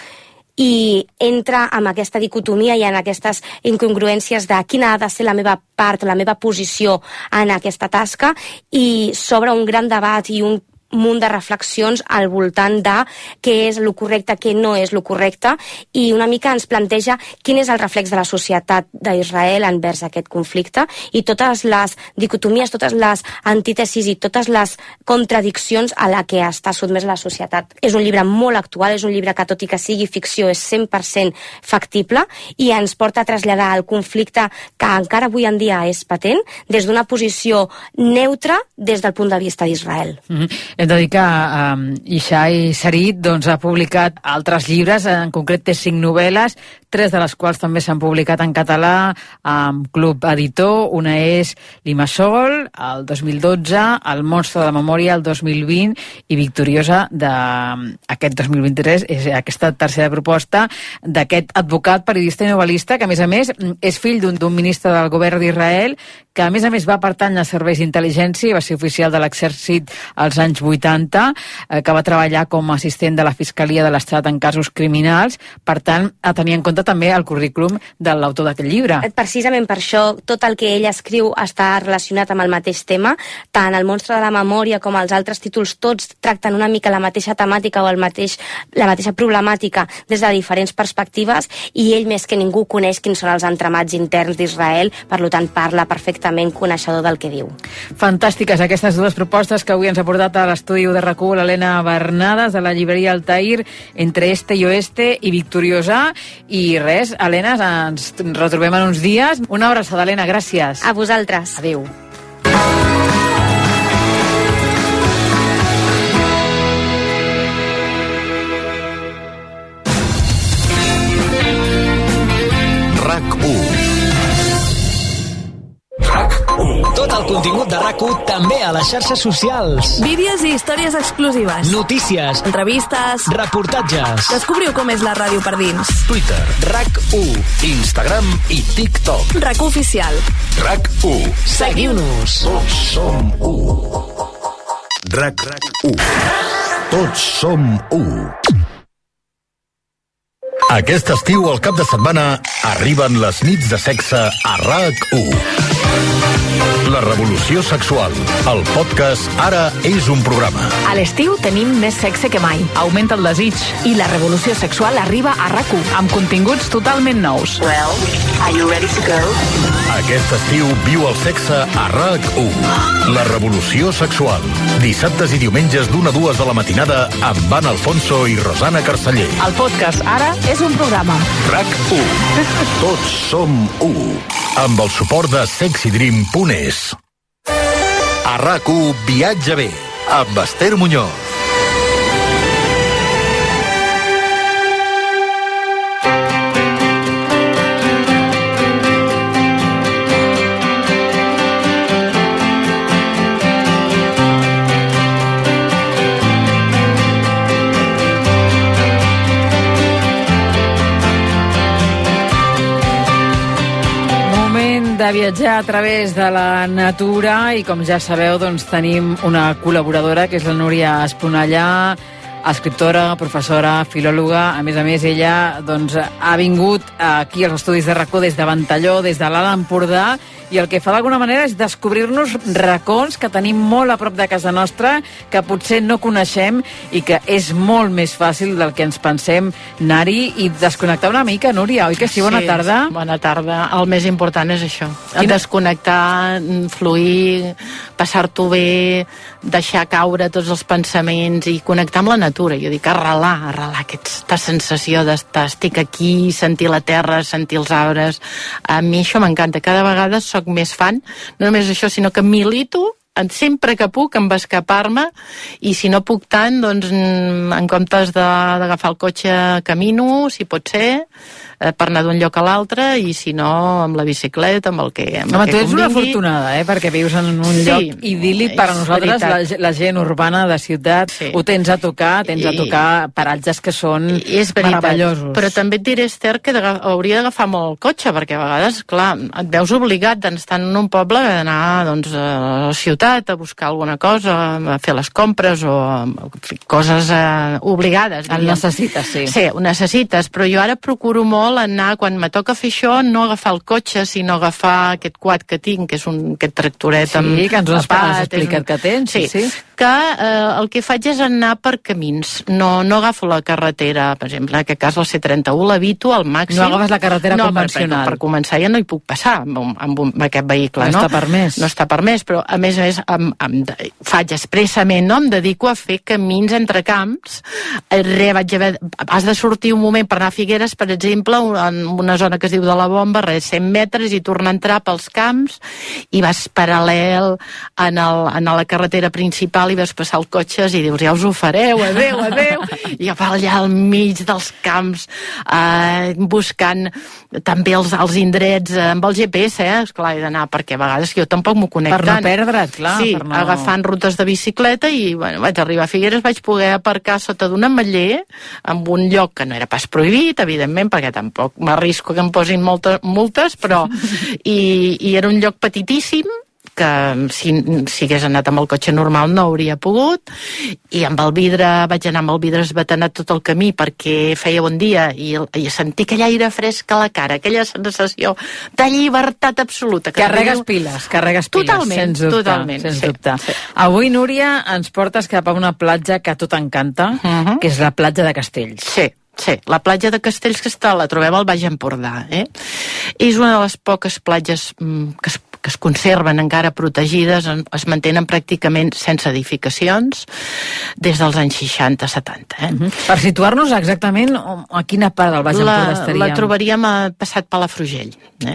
S10: i entra amb aquesta dicotomia i en aquestes incongruències de quina ha de ser la meva part, la meva posició en aquesta tasca, i s'obre un gran debat i un munt de reflexions al voltant de què és el correcte, què no és el correcte, i una mica ens planteja quin és el reflex de la societat d'Israel envers aquest conflicte i totes les dicotomies, totes les antítesis i totes les contradiccions a la que està sotmès la societat. És un llibre molt actual, és un llibre que, tot i que sigui ficció, és cent per cent factible i ens porta a traslladar el conflicte que encara avui en dia és patent des d'una posició neutra des del punt de vista d'Israel.
S8: Mm-hmm. Hem de dir que um, Yishai Sarit doncs, ha publicat altres llibres, en concret té cinc novel·les, tres de les quals també s'han publicat en català amb Club Editor. Una és Limassol, el dos mil dotze, El monstre de la memòria, el dos mil vint, i Victoriosa, d'aquest dos mil vint-i-tres, és aquesta tercera proposta d'aquest advocat, periodista i novel·lista, que a més a més és fill d'un ministre del govern d'Israel, que a més a més va pertany als serveis d'intel·ligència i va ser oficial de l'exèrcit als anys vuitanta, eh, que va treballar com a assistent de la Fiscalia de l'Estat en casos criminals. Per tant, a tenir en compte també el currículum de l'autor d'aquest llibre.
S10: Precisament per això, tot el que ell escriu està relacionat amb el mateix tema. Tant El monstre de la memòria com els altres títols, tots tracten una mica la mateixa temàtica o el mateix, la mateixa problemàtica des de diferents perspectives, i ell més que ningú coneix quins són els entramats interns d'Israel, per tant parla perfectament coneixedor del que diu.
S8: Fantàstiques aquestes dues propostes que avui ens ha portat a l'estudi de RAC u l'Helena Bernades, de la llibreria Altair, Entre este i oeste i Victoriosa. I res, Helena, ens retrobem en uns dies. Una abraçada, Helena, gràcies.
S10: A vosaltres.
S8: Adéu.
S11: RAC u. Tot el contingut de RAC u també a les xarxes socials.
S12: Vídeos i històries exclusives.
S11: Notícies.
S12: Entrevistes.
S11: Reportatges.
S12: Descobriu com és la ràdio per dins.
S11: Twitter, RAC u, Instagram i TikTok.
S12: RAC u oficial.
S11: RAC u. Seguiu-nos.
S7: Tots som u. RAC u. Tots som u. Aquest estiu, al cap de setmana, arriben les nits de sexe a RAC u. La revolució sexual. El podcast Ara és un programa.
S13: A l'estiu tenim més sexe que mai. Augmenta el desig. I la revolució sexual arriba a RAC u, amb continguts totalment nous.
S14: Well, are you ready to go?
S7: Aquest estiu viu el sexe a RAC u. La revolució sexual. Dissabtes i diumenges d'una a dues de la matinada amb Anna Alfonso i Rosana Carceller.
S13: El podcast Ara és un programa.
S7: RAC u. Tots som u. Amb el suport de sexy dream punt es. A RAC u Viatge bé, amb Esther Muñoz.
S8: De viatjar a través de la natura, i com ja sabeu, doncs tenim una col·laboradora que és la Núria Esponellà, escriptora, professora, filòloga. A més a més, ella doncs, ha vingut aquí als estudis de RAC u des de Ventalló, des de l'Alt Empordà, i el que fa d'alguna manera és descobrir-nos racons que tenim molt a prop de casa nostra, que potser no coneixem i que és molt més fàcil del que ens pensem anar-hi i desconnectar una mica, Núria, oi que sí? Bona
S15: sí,
S8: tarda.
S15: Bona tarda. El més important és això.
S8: Quina...
S15: Desconnectar, fluir, passar-t'ho bé, deixar caure tots els pensaments i connectar amb la natura. Jo dic arrelar, arrelar aquesta sensació d'estar, estic aquí, sentir la terra, sentir els arbres. A mi això m'encanta. Cada vegada soc més fan, no només això, sinó que milito sempre que puc amb escapar-me, i si no puc tant, doncs en comptes d'agafar el cotxe camino, si pot ser, per anar d'un lloc a l'altre, i si no amb la bicicleta, amb el que amb
S8: Home,
S15: el que
S8: tu ets una
S15: convingui.
S8: afortunada, eh? Perquè vius en un
S15: Sí,
S8: lloc idíl·lic per a nosaltres, la, la gent urbana de ciutat. Sí. Ho tens a tocar, tens I, a tocar paratges que són
S15: I és veritat,
S8: meravellosos.
S15: però també et diré, Esther, que hauria d'agafar molt el cotxe, perquè a vegades, clar, et veus obligat d'estar en un poble, d'anar doncs, a la ciutat a buscar alguna cosa, a fer les compres o coses eh, obligades.
S8: El necessites, sí.
S15: Sí, ho necessites, però jo ara procuro molt anar, quan me toca fer això, no agafar el cotxe, sinó agafar aquest quad que tinc, que és un, aquest tractoret
S8: sí,
S15: amb
S8: que ens ho has
S15: tapat,
S8: explicat
S15: un...
S8: que tens. Sí, sí.
S15: Que eh, el que faig és anar per camins, no, no agafo la carretera, per exemple, en aquest cas la C trenta-u l'evito al màxim.
S8: No agafes la carretera
S15: no,
S8: convencional.
S15: Per, per, per començar ja no hi puc passar amb, amb, amb aquest vehicle.
S8: No,
S15: no
S8: està permès.
S15: No està permès, però a més a més em, em, faig expressament, no? Em dedico a fer camins entre camps. Re, vaig haver, has de sortir un moment per anar a Figueres, per exemple, en una zona que es diu de la Bomba, res, cent metres, i tornar a entrar pels camps, i vas paral·lel en, el, en la carretera principal principal i veus passar el cotxes i dius, ja us ho fareu, adeu, adeu, i jo va allà al mig dels camps eh, buscant també els, els indrets eh, amb el G P S, eh? Esclar, he d'anar, perquè a vegades jo tampoc m'ho conec
S8: per
S15: tant.
S8: no perdre't, clar.
S15: Sí,
S8: per no...
S15: agafant rutes de bicicleta i bueno, vaig arribar a Figueres, vaig poder aparcar sota d'un ametller en un lloc que no era pas prohibit, evidentment, perquè tampoc m'arrisco que em posin moltes multes, però i, i era un lloc petitíssim que si, si hagués anat amb el cotxe normal no hauria pogut, i amb el vidre, vaig anar amb el vidre esbatanat tot el camí perquè feia bon dia i, i sentir aquell aire fresc a la cara, aquella sensació de llibertat absoluta. Que
S8: carregues piles, carregues piles,
S15: totalment,
S8: sens dubte.
S15: Totalment,
S8: sens
S15: sí,
S8: dubte.
S15: Sí.
S8: Avui, Núria, ens portes cap a una platja que a tu t'encanta, uh-huh. que és la platja de Castells.
S15: Sí. Sí, la platja de Castells, que està, la trobem al Baix Empordà. Eh? És una de les poques platges mm, que, es, que es conserven encara protegides, es mantenen pràcticament sense edificacions des dels anys seixanta setanta. Eh?
S8: Uh-huh. Per situar-nos exactament a quina part del Baix Empordà estaríem?
S15: La trobaríem a passat Palafrugell. Eh?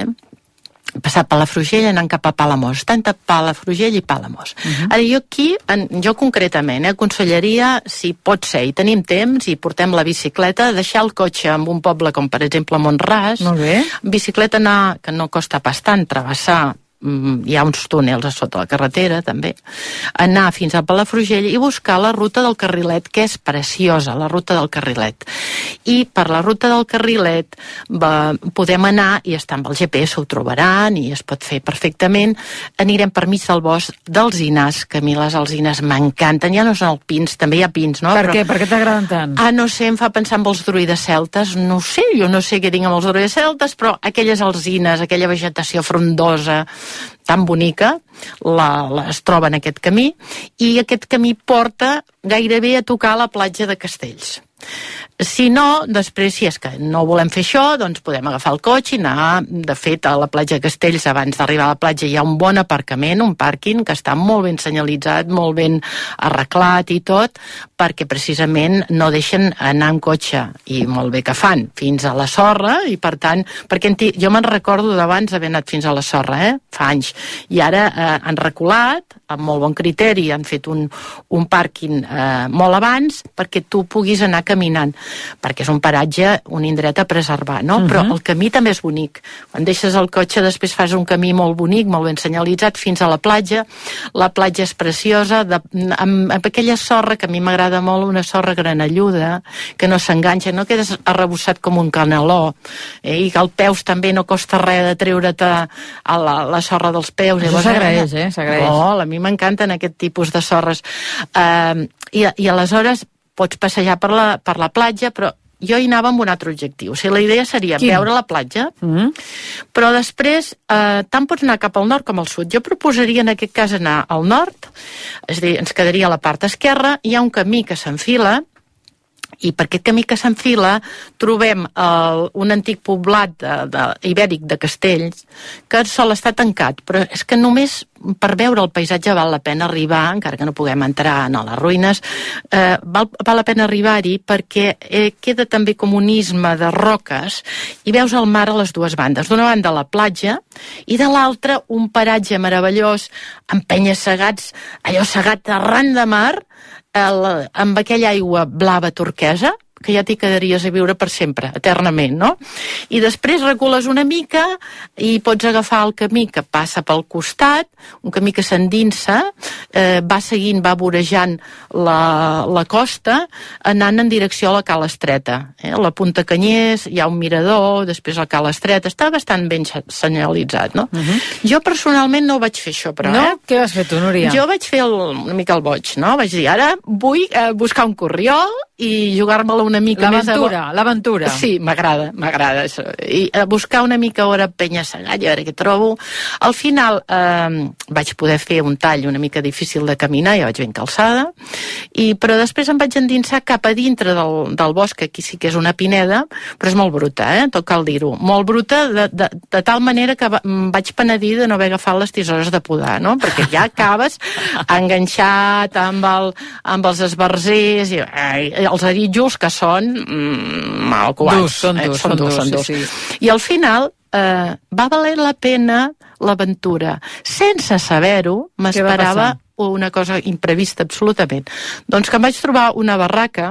S15: Passat Palafrugell anant cap a Palamós, tant a Palafrugell i Palamós. Uh-huh. Ara jo aquí, en, jo concretament, eh, aconsellaria, si pot ser, i tenim temps i portem la bicicleta, deixar el cotxe en un poble com per exemple Mont-ras, bicicleta anar, que no costa pas tant, travessar, hi ha uns túnels a sota la carretera també, anar fins a Palafrugell i buscar la ruta del Carrilet, que és preciosa, la ruta del Carrilet, i per la ruta del Carrilet va, podem anar i està amb el G P S, ho trobaran i es pot fer perfectament. Anirem per mig del bosc d'alzinars, que a mi les alzines m'encanten, ja no són els pins, també hi ha pins, no?
S8: Per
S15: Però,
S8: què? Per què t'agraden tant?
S15: Ah, no sé, em fa pensar en els druides celtes, no sé, jo no sé què tinc amb els druides celtes, però aquelles alzines, aquella vegetació frondosa tan bonica, la, la, es troba en aquest camí, i aquest camí porta gairebé a tocar la platja de Castells. Si no, després, si és que no volem fer això, doncs podem agafar el cotxe i anar, de fet, a la platja de Castells, abans d'arribar a la platja hi ha un bon aparcament, un pàrquing que està molt ben senyalitzat, molt ben arreglat i tot, perquè precisament no deixen anar en cotxe, i molt bé que fan, fins a la sorra, i per tant, perquè jo me'n recordo d'abans haver anat fins a la sorra, eh? Fa anys, i ara eh, han reculat, amb molt bon criteri, han fet un, un pàrquing eh, molt abans, perquè tu puguis anar caminant, perquè és un paratge, un indret a preservar, no? Uh-huh. Però el camí també és bonic. Quan deixes el cotxe, després fas un camí molt bonic, molt ben senyalitzat, fins a la platja. La platja és preciosa, de, amb, amb aquella sorra, que a mi m'agrada molt, una sorra granelluda, que no s'enganxa, no quedes arrebossat com un caneló, eh? I que els peus també no costa res de treure't a, a la, la sorra dels peus.
S8: Això s'agraeix, eh? S'agraeix.
S15: Oh, a mi m'encanten aquest tipus de sorres. Uh, i, I aleshores pots passejar per la, per la platja, però jo hi anava amb un altre objectiu. O sigui, la idea seria Quin? veure la platja, mm-hmm. però després eh, tant pots anar cap al nord com al sud. Jo proposaria en aquest cas anar al nord, és a dir, ens quedaria a la part esquerra, hi ha un camí que s'enfila, i per aquest camí que s'enfila trobem el, un antic poblat de, de, ibèric de Castells, que sol estar tancat, però és que només per veure el paisatge val la pena arribar, encara que no puguem entrar a les ruïnes, eh, val, val la pena arribar-hi perquè eh, queda també com un isme de roques i veus el mar a les dues bandes. D'una banda la platja i de l'altra un paratge meravellós amb penya-segats, allò segat arran de mar, el, amb aquella aigua blava turquesa, que ja t'hi quedaries a viure per sempre, eternament, no? I després recules una mica i pots agafar el camí que passa pel costat, un camí que s'endinsa, eh, va seguint, va vorejant la, la costa, anant en direcció a la Cala Estreta. Eh? A la Punta Canyers hi ha un mirador, després la Cala Estreta, està bastant ben senyalitzat, no? Uh-huh. Jo personalment no vaig fer això, però...
S8: No?
S15: Eh?
S8: Què vas fer tu, Núria?
S15: Jo vaig fer el, una mica el boig, no? Vaig dir, ara vull eh, buscar un corriol i jugar-me-la una mica més...
S8: L'aventura, a... l'aventura.
S15: Sí, m'agrada, m'agrada això. I a buscar una mica hora penya-segat, a veure què trobo. Al final eh, vaig poder fer un tall una mica difícil de caminar, ja vaig ben calçada, i, però després em vaig endinsar cap a dintre del, del bosc, que aquí sí que és una pineda, però és molt bruta, eh? Tot cal dir-ho. Molt bruta, de, de, de tal manera que va, em vaig penedir de no haver agafat les tisores de podar, no? Perquè ja acabes enganxat amb, el, amb els esbarzers i eh, els aritjos que són mm, mal covats.
S8: Durs, són durs, eh, són durs, són durs. Sí, sí.
S15: I al final eh, va valer la pena l'aventura. Sense saber-ho, m'esperava o una cosa imprevista absolutament. Doncs que em vaig trobar una barraca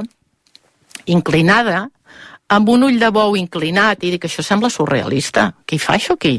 S15: inclinada, amb un ull de bou inclinat, i dic, això sembla surrealista, què hi fa això aquí?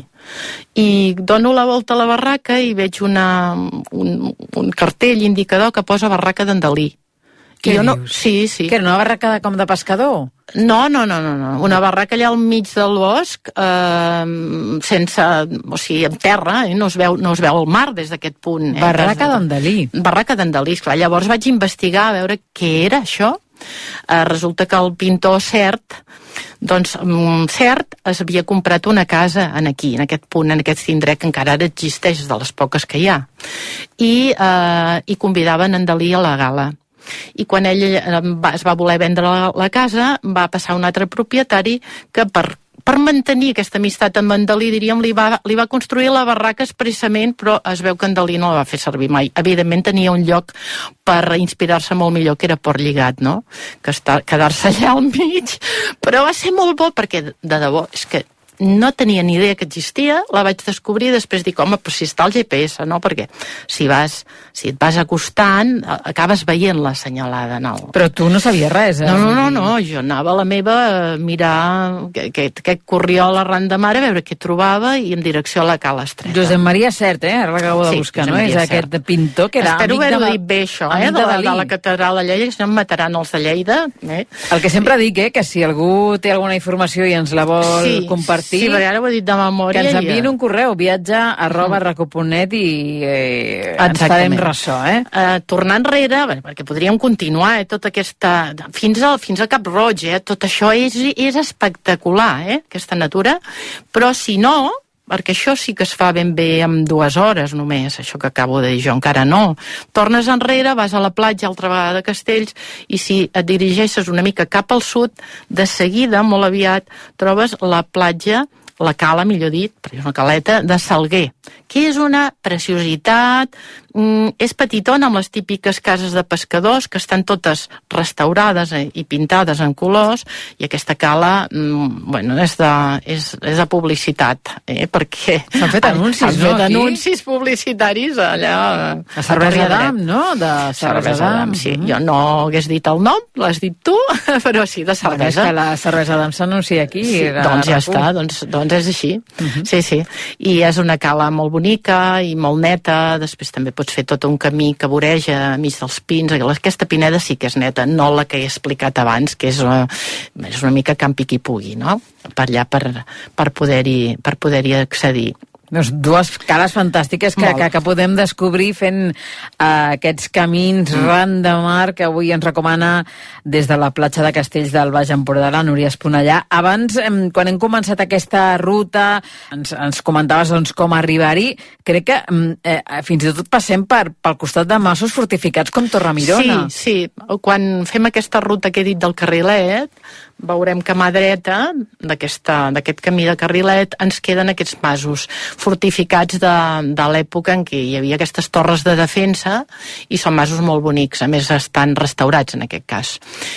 S15: I dono la volta a la barraca i veig una, un, un cartell indicador que posa barraca d'en Dalí.
S8: Què
S15: jo
S8: dius?
S15: No, sí, sí.
S8: Que era una barraca de, com de pescador?
S15: No, no, no, no, no. Una barraca allà al mig del bosc, eh, sense, o sigui, en terra, eh? no, es veu, no es veu el mar des d'aquest punt. Eh?
S8: Barraca d'en Dalí.
S15: Barraca d'en Dalí, esclar. Llavors vaig investigar a veure què era això. Eh, resulta que el pintor Cert, doncs Cert es havia comprat una casa en aquí, en aquest punt, en aquest indret que encara ara existeix, de les poques que hi ha. I, eh, i convidaven en Dalí a la gala. I quan ell va, es va voler vendre la, la casa, va passar un altre propietari que per, per mantenir aquesta amistat amb en Dalí, diríem, li va, li va construir la barraca expressament, però es veu que en Dalí no la va fer servir mai. Evidentment tenia un lloc per inspirar-se molt millor, que era Port Lligat, no? Que està, quedar-se allà al mig, però va ser molt bo, perquè de debò, és que no tenia ni idea que existia, la vaig descobrir i després dic, home, però si està el G P S, no? Perquè si vas, si et vas acostant, acabes veient la senyalada. No.
S8: Però tu no sabies res, eh?
S15: No, no, no, no. Jo anava a la meva a mirar aquest, aquest corriol arran de mar, a veure què trobava i en direcció a la Cala Estreta.
S8: Josep Maria Cert, eh? Ara l'acabo de
S15: sí,
S8: buscar,
S15: Josep
S8: no?
S15: Maria
S8: És
S15: Cert.
S8: aquest pintor que era
S15: Espero
S8: amic de...
S15: haver-ho dit bé, això, eh? De, de, de la catedral de Lleida, que si no em mataran els de Lleida. Eh?
S8: El que sempre dic, eh? Que si algú té alguna informació i ens la vol
S15: sí,
S8: compartir...
S15: Sí, perquè ara ho he dit de memòria.
S8: Que ens enviïn
S15: i...
S8: un correu, viatge arroba rac u punt net i eh, ens farem ressò, eh?
S15: Uh, tornar enrere, bé, perquè podríem continuar, eh, tota aquesta... Fins al, fins a Cap Roig, eh? Tot això és, és espectacular, eh? Aquesta natura. Però si no, perquè això sí que es fa ben bé en dues hores només, això que acabo de dir jo, encara no. Tornes enrere, vas a la platja altra vegada de Castells, i si et dirigeixes una mica cap al sud, de seguida, molt aviat, trobes la platja, la cala, millor dit, perquè és una caleta, de Salguer, que és una preciositat, mm, és petitona amb les típiques cases de pescadors que estan totes restaurades eh, i pintades en colors, i aquesta cala, mm, bueno, és de, és, és de publicitat, eh, perquè...
S8: S'han fet anuncis,
S15: han
S8: no,
S15: fet
S8: aquí?
S15: anuncis publicitaris allà...
S8: A Cervesa d'Am, no? De Cervesa d'Am,
S15: sí. Jo no hagués dit el nom, l'has dit tu, però sí, de cervesa.
S8: Bueno, és que la Cervesa d'Am s'anuncia aquí.
S15: Sí, doncs ja està, doncs, doncs és així. Uh-huh. Sí, sí. I és una cala molt bonica i molt neta, després també pots fer tot un camí que voreja a mig dels pins. Aquesta Pineda sí que és neta, no la que he explicat abans, que és una, és una mica campi qui pugui, no? Per allà per, per poder-hi per poder-hi accedir.
S8: Doncs dues cales fantàstiques que, que, que podem descobrir fent uh, aquests camins mm. ran de mar que avui ens recomana des de la platja de Castells del Baix Empordà, la Núria Esponellà. Abans, em, quan hem començat aquesta ruta, ens, ens comentaves doncs, com arribar-hi. Crec que eh, fins i tot passem per, pel costat de masos fortificats com Torremirona.
S15: Sí, sí. Quan fem aquesta ruta que he dit del Carrilet, veurem que a mà dreta d'aquest camí de Carrilet ens queden aquests masos fortificats de, de l'època en què hi havia aquestes torres de defensa, i són masos molt bonics, a més estan restaurats en aquest cas,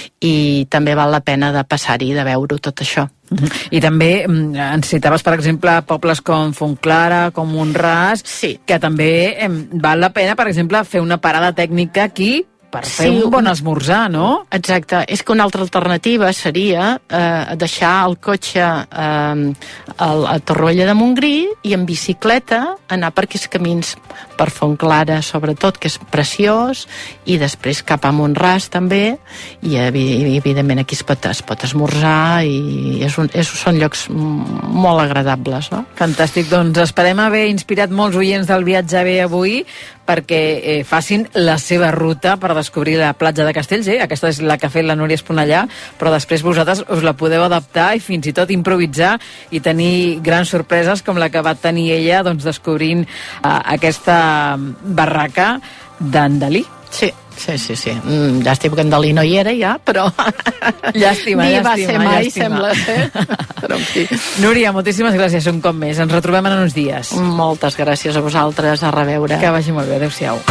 S15: i també val la pena de passar-hi, de veure tot això.
S8: I també ens citaves, per exemple, pobles com Fontclara, com Montràs,
S15: sí.
S8: que també eh, val la pena, per exemple, fer una parada tècnica aquí per fer
S15: sí,
S8: un bon esmorzar, no?
S15: Exacte. És que una altra alternativa seria eh, deixar el cotxe eh, a Torroella de Montgrí i en bicicleta anar per aquests camins per Fontclara, sobretot, que és preciós, i després cap a Montràs també, i evidentment aquí es pot, es pot esmorzar, i és un, és, són llocs molt agradables, no?
S8: Fantàstic. Doncs esperem haver inspirat molts oients del Viatge bé avui perquè eh, facin la seva ruta per descobrir la platja de Castells, eh? Aquesta és la que ha fet la Núria Esponellà, però després vosaltres us la podeu adaptar i fins i tot improvisar i tenir grans sorpreses com la que va tenir ella, doncs, descobrint eh, aquesta barraca d'en Dalí.
S15: Sí, sí, sí, sí. Mm, llàstima que en Dalí no hi era ja, però...
S8: Llàstima,
S15: Ni
S8: llàstima,
S15: va ser mai,
S8: llàstima.
S15: sembla ser. Però en fi.
S8: Núria, moltíssimes gràcies un cop més. Ens retrobem en uns dies.
S15: Moltes gràcies a vosaltres, a reveure.
S8: Que vagi molt bé, adéu-siau.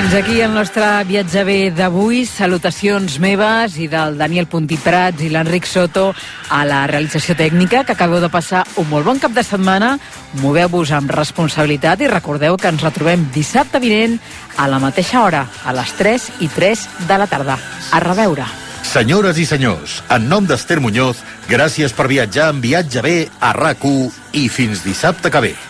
S8: Fins aquí el nostre viatge bé d'avui. Salutacions meves i del Daniel Puntí Prats i l'Enric Soto a la realització tècnica, que acabeu de passar un molt bon cap de setmana. Moveu-vos amb responsabilitat i recordeu que ens retrobem dissabte vinent a la mateixa hora, a les tres i tres de la tarda. A reveure.
S7: Senyores i senyors, en nom d'Ester Muñoz, gràcies per viatjar en Viatge bé a RAC u i fins dissabte que ve.